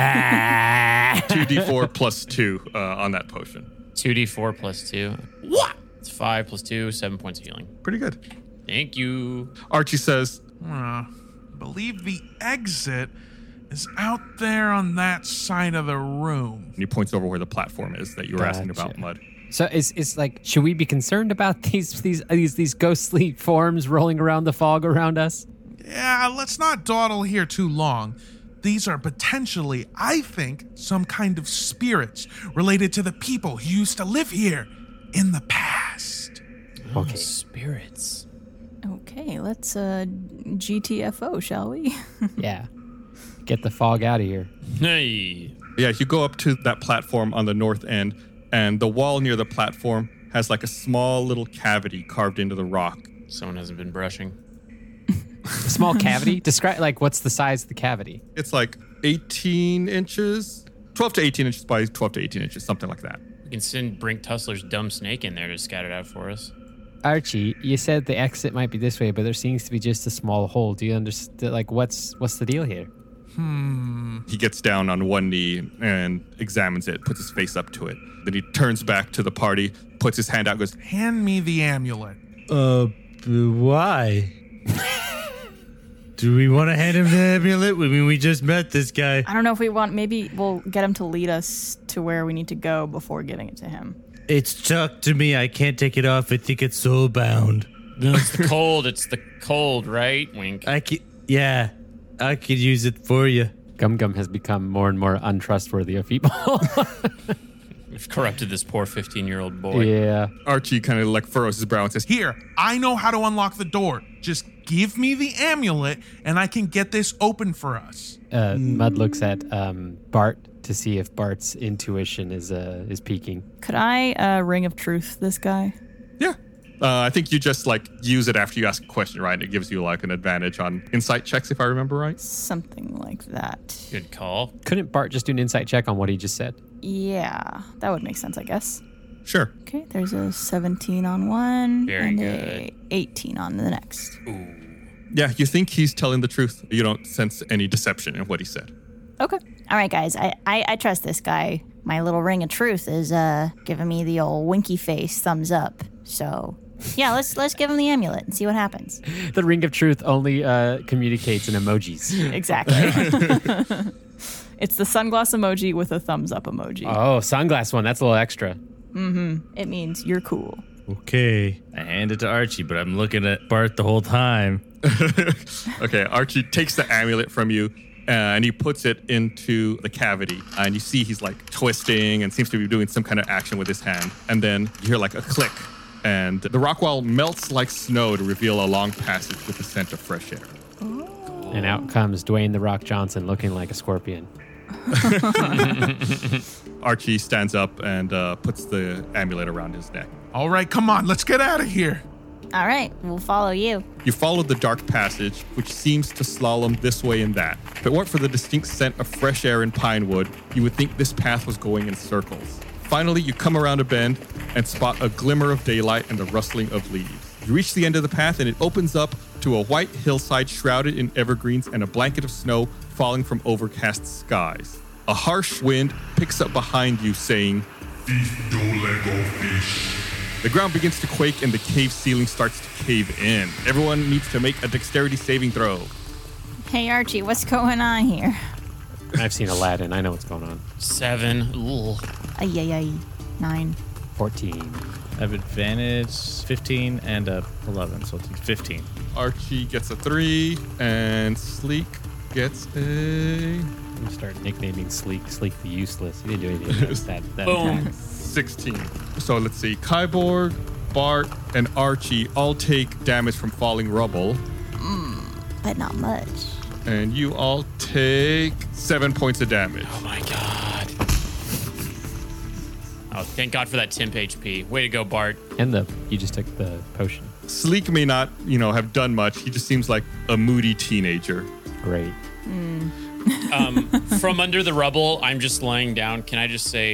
[SPEAKER 1] two d four plus two uh, on that potion.
[SPEAKER 5] two d four plus two. What? It's five plus two, seven points of healing.
[SPEAKER 1] Pretty good.
[SPEAKER 5] Thank you.
[SPEAKER 1] Archie says,
[SPEAKER 7] Uh, believe the exit is out there on that side of the room.
[SPEAKER 1] and he points over where the platform is that you were asking about,
[SPEAKER 3] Gotcha.
[SPEAKER 1] Mud.
[SPEAKER 3] So it's it's like, should we be concerned about these these these these ghostly forms rolling around the fog around us?
[SPEAKER 7] Yeah, let's not dawdle here too long. These are potentially, I think, some kind of spirits related to the people who used to live here in the past.
[SPEAKER 3] Okay.
[SPEAKER 5] Spirits.
[SPEAKER 2] Okay, let's uh, G T F O, shall we?
[SPEAKER 3] Yeah. Get the fog out of here.
[SPEAKER 5] Hey.
[SPEAKER 1] Yeah, you go up to that platform on the north end, and the wall near the platform has like a small little cavity carved into the rock.
[SPEAKER 5] Someone hasn't been brushing.
[SPEAKER 3] A small cavity? Describe, like, what's the size of the cavity?
[SPEAKER 1] It's like eighteen inches, twelve to eighteen inches by twelve to eighteen inches, something like that.
[SPEAKER 5] We can send Brink Tussler's dumb snake in there to scout it out for us.
[SPEAKER 3] Archie, you said the exit might be this way, but there seems to be just a small hole. Do you understand? Like, what's what's the deal here?
[SPEAKER 1] He gets down on one knee and examines it, puts his face up to it. Then he turns back to the party, puts his hand out, goes,
[SPEAKER 7] Hand me the amulet.
[SPEAKER 10] Uh, why? Do we want to hand him the amulet? I mean, we just met this guy.
[SPEAKER 2] I don't know if we want, maybe we'll get him to lead us to where we need to go before giving it to him.
[SPEAKER 10] It's stuck to me. I can't take it off. I think it's soul bound.
[SPEAKER 5] No, it's the cold. It's the cold, right? Wink.
[SPEAKER 10] I could, yeah, I could use it for you.
[SPEAKER 3] Gum Gum has become more and more untrustworthy of people.
[SPEAKER 5] We've corrupted this poor fifteen-year-old boy.
[SPEAKER 3] Yeah.
[SPEAKER 1] Archie kind of like furrows his brow and says,
[SPEAKER 7] Here, I know how to unlock the door. Just give me the amulet and I can get this open for us.
[SPEAKER 3] Uh, Mud looks at um, Bart to see if Bart's intuition is uh, is peaking.
[SPEAKER 2] Could I uh, Ring of Truth this guy?
[SPEAKER 1] yeah. Uh, I think you just like use it after you ask a question, right? It gives you like an advantage on insight checks, if I remember right.
[SPEAKER 2] Something like that.
[SPEAKER 5] Good call.
[SPEAKER 3] Couldn't Bart just do an insight check on what he just said?
[SPEAKER 2] Yeah, that would make sense, I guess.
[SPEAKER 1] Sure.
[SPEAKER 2] Okay, there's a seventeen on one
[SPEAKER 5] Very
[SPEAKER 2] and
[SPEAKER 5] good.
[SPEAKER 2] a eighteen on the next.
[SPEAKER 1] Yeah, you think he's telling the truth. You don't sense any deception in what he said.
[SPEAKER 2] Okay.
[SPEAKER 9] All right, guys, I, I, I trust this guy. My little ring of truth is uh giving me the old winky face thumbs up. So, yeah, let's let's give him the amulet and see what happens.
[SPEAKER 3] The Ring of Truth only uh, communicates in emojis.
[SPEAKER 2] Exactly. It's the sunglass emoji with a thumbs up emoji.
[SPEAKER 3] Oh, sunglass one. That's a little extra.
[SPEAKER 2] It means you're cool.
[SPEAKER 10] Okay.
[SPEAKER 4] I hand it to Archie, but I'm looking at Bart the whole time.
[SPEAKER 1] Okay, Archie takes the amulet from you uh, and he puts it into the cavity. And you see he's like twisting and seems to be doing some kind of action with his hand. And then you hear like a click. And the rock wall melts like snow to reveal a long passage with the scent of fresh air.
[SPEAKER 3] And out comes Dwayne The Rock Johnson looking like a scorpion.
[SPEAKER 1] Archie stands up and uh, puts the amulet around his neck.
[SPEAKER 7] All right, come on, let's get out of here.
[SPEAKER 9] All right, we'll follow you.
[SPEAKER 1] You follow the dark passage, which seems to slalom this way and that. If it weren't for the distinct scent of fresh air and pine wood, you would think this path was going in circles. Finally, you come around a bend and spot a glimmer of daylight and the rustling of leaves. You reach the end of the path and it opens up to a white hillside shrouded in evergreens and a blanket of snow falling from overcast skies. A harsh wind picks up behind you saying,
[SPEAKER 6] Thief don't let go fish.
[SPEAKER 1] the ground begins to quake and the cave ceiling starts to cave in. Everyone needs to make a dexterity saving throw.
[SPEAKER 9] Hey, Archie, what's going on here?
[SPEAKER 3] I've seen Aladdin. I know what's going on.
[SPEAKER 5] Seven. Ooh.
[SPEAKER 9] Ay, ay, ay. Nine.
[SPEAKER 3] fourteen.
[SPEAKER 4] I have advantage fifteen and a eleven, so it's fifteen.
[SPEAKER 1] Archie gets a three and Sleek gets a...
[SPEAKER 3] I'm going to start nicknaming Sleek Sleek the Useless. He didn't do anything against that, that
[SPEAKER 5] Boom.
[SPEAKER 3] attack.
[SPEAKER 1] sixteen. So let's see. Kyborg, Bart, and Archie all take damage from falling rubble.
[SPEAKER 9] But not much.
[SPEAKER 1] And you all take seven points of damage.
[SPEAKER 5] Oh my god. Oh, thank God for that temp H P. Way to go, Bart.
[SPEAKER 3] And the you just took the potion.
[SPEAKER 1] Sleek may not, you know, have done much. He just seems like a moody teenager.
[SPEAKER 3] Great.
[SPEAKER 5] Um, from under the rubble, I'm just laying down. Can I just say, can we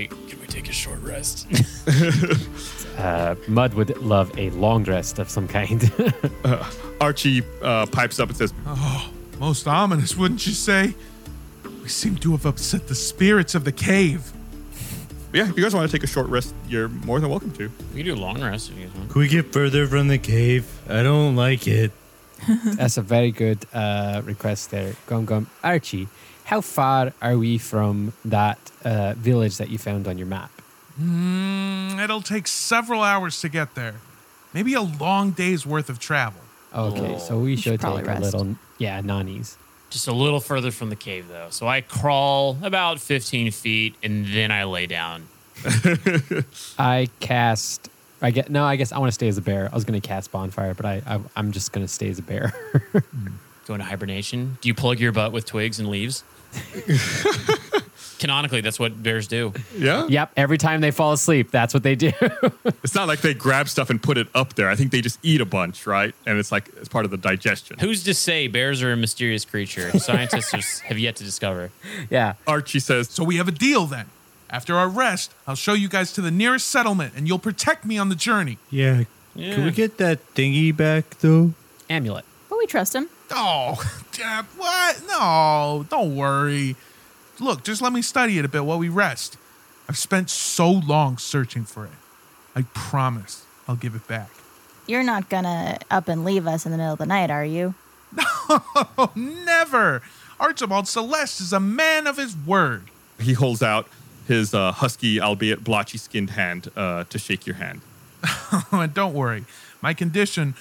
[SPEAKER 5] take a short rest.
[SPEAKER 3] Uh, Mud would love a long rest of some kind.
[SPEAKER 1] Uh, Archie uh, pipes up and says,
[SPEAKER 7] Oh, most ominous, wouldn't you say? We seem to have upset the spirits of the cave.
[SPEAKER 1] yeah, if you guys want to take a short rest, you're more than welcome to.
[SPEAKER 5] We can do a long rest if you guys want.
[SPEAKER 10] Can we get further from the cave? I don't like it.
[SPEAKER 3] That's a very good uh, request there, Gum Gum. Archie, how far are we from that uh, village that you found on your map?
[SPEAKER 7] Mm, it'll take several hours to get there. Maybe a long day's worth of travel.
[SPEAKER 3] Okay, so we
[SPEAKER 2] should
[SPEAKER 3] should
[SPEAKER 2] probably
[SPEAKER 3] take a
[SPEAKER 2] rest.
[SPEAKER 3] little, yeah, nannies.
[SPEAKER 5] Just a little further from the cave, though. So I crawl about fifteen feet, and then I lay down.
[SPEAKER 3] I cast. I get no. I guess I want to stay as a bear. I was going to cast bonfire, but I, I I'm just going to stay as a bear.
[SPEAKER 5] Go into hibernation. Do you plug your butt with twigs and leaves? Canonically, that's what bears do.
[SPEAKER 1] Yeah?
[SPEAKER 3] Yep. Every time they fall asleep, that's what they do.
[SPEAKER 1] It's not like they grab stuff and put it up there. I think they just eat a bunch, right? And it's like it's part of the digestion.
[SPEAKER 5] Who's to say bears are a mysterious creature? Scientists are- have yet to discover.
[SPEAKER 3] Yeah.
[SPEAKER 1] Archie says,
[SPEAKER 7] So we have a deal then. After our rest, I'll show you guys to the nearest settlement and you'll protect me on the journey.
[SPEAKER 10] Yeah.
[SPEAKER 5] Yeah.
[SPEAKER 10] Can we get that thingy back, though?
[SPEAKER 3] Amulet.
[SPEAKER 2] But we trust him.
[SPEAKER 7] Oh, Dad, what? No, don't worry. Look, just let me study it a bit while we rest. I've spent so long searching for it. I promise I'll give it back.
[SPEAKER 9] You're not gonna up and leave us in the middle of the night, are you?
[SPEAKER 7] Oh, never. Archibald Celeste is a man of his word.
[SPEAKER 1] he holds out his uh, husky, albeit blotchy-skinned hand uh, to shake your hand.
[SPEAKER 7] And don't worry, my condition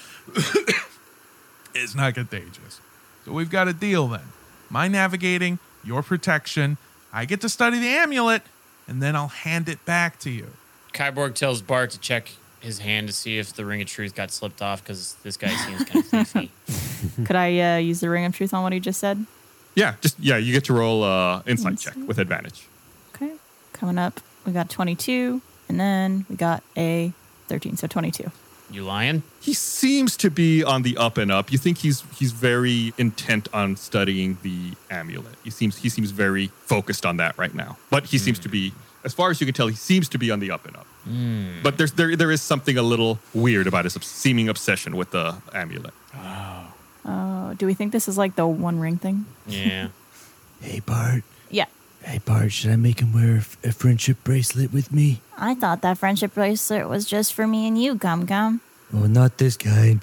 [SPEAKER 7] is not contagious. So we've got a deal then. My navigating, your protection. I get to study the amulet, and then I'll hand it back to you.
[SPEAKER 5] Kyborg tells Bart to check his hand to see if the Ring of Truth got slipped off because this guy seems kind of thiefy.
[SPEAKER 2] Could I uh, use the Ring of Truth on what he just said?
[SPEAKER 1] Yeah, just yeah, you get to roll uh, insight check with advantage.
[SPEAKER 2] Okay. Coming up, we got twenty-two, and then we got a thirteen, so twenty-two.
[SPEAKER 5] You lying?
[SPEAKER 1] He seems to be on the up and up. You think he's he's very intent on studying the amulet. He seems he seems very focused on that right now. But he mm. seems to be, as far as you can tell, he seems to be on the up and up.
[SPEAKER 5] Mm.
[SPEAKER 1] But there's there there is something a little weird about his seeming obsession with the amulet.
[SPEAKER 5] Oh.
[SPEAKER 2] Oh, do we think this is like the One Ring thing?
[SPEAKER 5] Yeah.
[SPEAKER 10] Hey, Bart.
[SPEAKER 2] Yeah.
[SPEAKER 10] Hey, Bart, should I make him wear a friendship bracelet with me?
[SPEAKER 9] I thought that friendship bracelet was just for me and you, Gum Gum.
[SPEAKER 10] Oh, not this kind.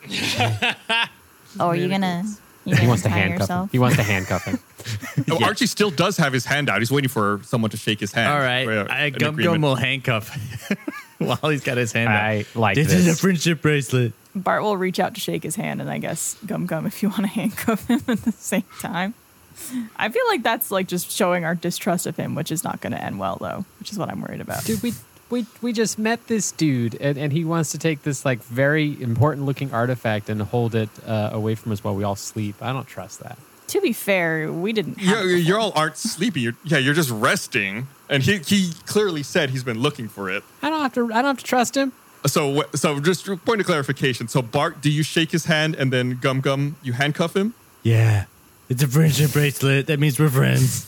[SPEAKER 9] Oh, are you gonna? You
[SPEAKER 3] He
[SPEAKER 9] gonna
[SPEAKER 3] wants to
[SPEAKER 9] tie
[SPEAKER 3] handcuff him.
[SPEAKER 9] yourself?
[SPEAKER 3] He wants to handcuff him.
[SPEAKER 1] Oh,
[SPEAKER 5] Yeah.
[SPEAKER 1] Archie still does have his hand out. He's waiting for someone to shake his hand.
[SPEAKER 4] All right.
[SPEAKER 1] For, uh,
[SPEAKER 4] I
[SPEAKER 1] an
[SPEAKER 4] Gum Gum
[SPEAKER 1] agreement.
[SPEAKER 4] will handcuff while he's got his hand out.
[SPEAKER 3] I like
[SPEAKER 10] This,
[SPEAKER 3] this.
[SPEAKER 10] is a friendship bracelet.
[SPEAKER 2] Bart will reach out to shake his hand, and I guess Gum Gum if you want to handcuff him at the same time. I feel like that's like just showing our distrust of him, which is not going to end well, though, which is what I'm worried about.
[SPEAKER 3] Dude, we we we just met this dude, and, and he wants to take this like very important looking artifact and hold it uh, away from us while we all sleep. I don't trust that.
[SPEAKER 2] To be fair, we didn't. Have
[SPEAKER 1] Yeah,
[SPEAKER 2] it
[SPEAKER 1] you all aren't sleeping. You're, yeah, you're just resting. And he he clearly said he's been looking for it.
[SPEAKER 3] I don't have to. I don't have to trust him.
[SPEAKER 1] So wh- so just a point of clarification. So Bart, do you shake his hand and then Gum Gum you handcuff him?
[SPEAKER 10] Yeah. It's a friendship bracelet. That means we're friends.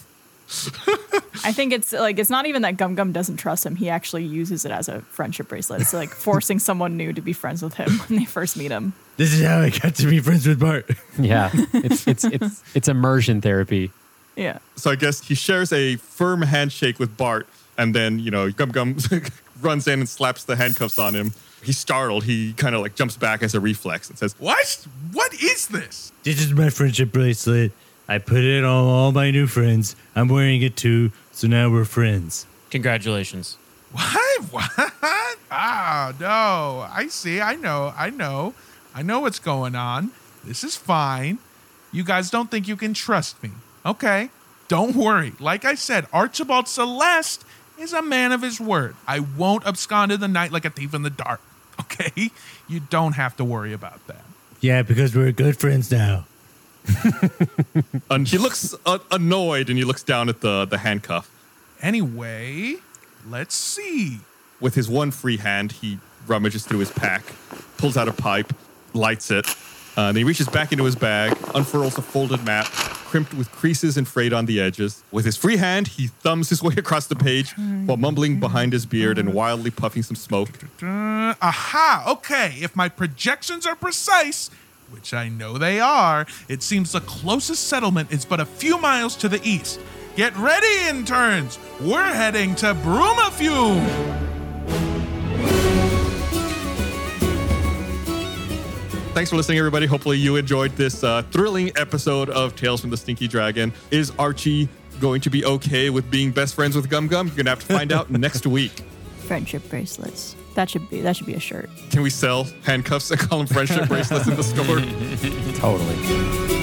[SPEAKER 2] I think it's like it's not even that Gum Gum doesn't trust him. He actually uses it as a friendship bracelet. It's like forcing someone new to be friends with him when they first meet him.
[SPEAKER 10] This is how I got to be friends with Bart.
[SPEAKER 3] Yeah, it's it's it's it's immersion therapy.
[SPEAKER 2] Yeah.
[SPEAKER 1] So I guess he shares a firm handshake with Bart, and then you know Gum Gum runs in and slaps the handcuffs on him. He's startled. He kind of like jumps back as a reflex and says,
[SPEAKER 7] What? What is this?
[SPEAKER 10] This is my friendship bracelet. I put it on all my new friends. I'm wearing it too, so now we're friends.
[SPEAKER 5] Congratulations.
[SPEAKER 7] What? What? Ah, no. I see. I know. I know. I know what's going on. This is fine. You guys don't think you can trust me. Okay. Don't worry. Like I said, Archibald Celeste is a man of his word. I won't abscond in the night like a thief in the dark. Okay? You don't have to worry about that.
[SPEAKER 10] Yeah, because we're good friends now.
[SPEAKER 1] and he looks uh, annoyed, and he looks down at the the handcuff.
[SPEAKER 7] Anyway, let's see.
[SPEAKER 1] With his one free hand, he rummages through his pack, pulls out a pipe, lights it, Uh, then he reaches back into his bag, unfurls a folded map, crimped with creases and frayed on the edges. With his free hand, he thumbs his way across the page while mumbling behind his beard and wildly puffing some smoke.
[SPEAKER 7] Uh, aha, okay. If my projections are precise, which I know they are, it seems the closest settlement is but a few miles to the east. Get ready, interns. We're heading to Brumafume.
[SPEAKER 1] Thanks for listening, everybody. Hopefully you enjoyed this uh, thrilling episode of Tales from the Stinky Dragon. Is Archie going to be okay with being best friends with Gum Gum? You're going to have to find out next week.
[SPEAKER 9] Friendship bracelets.
[SPEAKER 2] That should be that should be a shirt.
[SPEAKER 1] Can we sell handcuffs and call them friendship bracelets in the store?
[SPEAKER 3] Totally.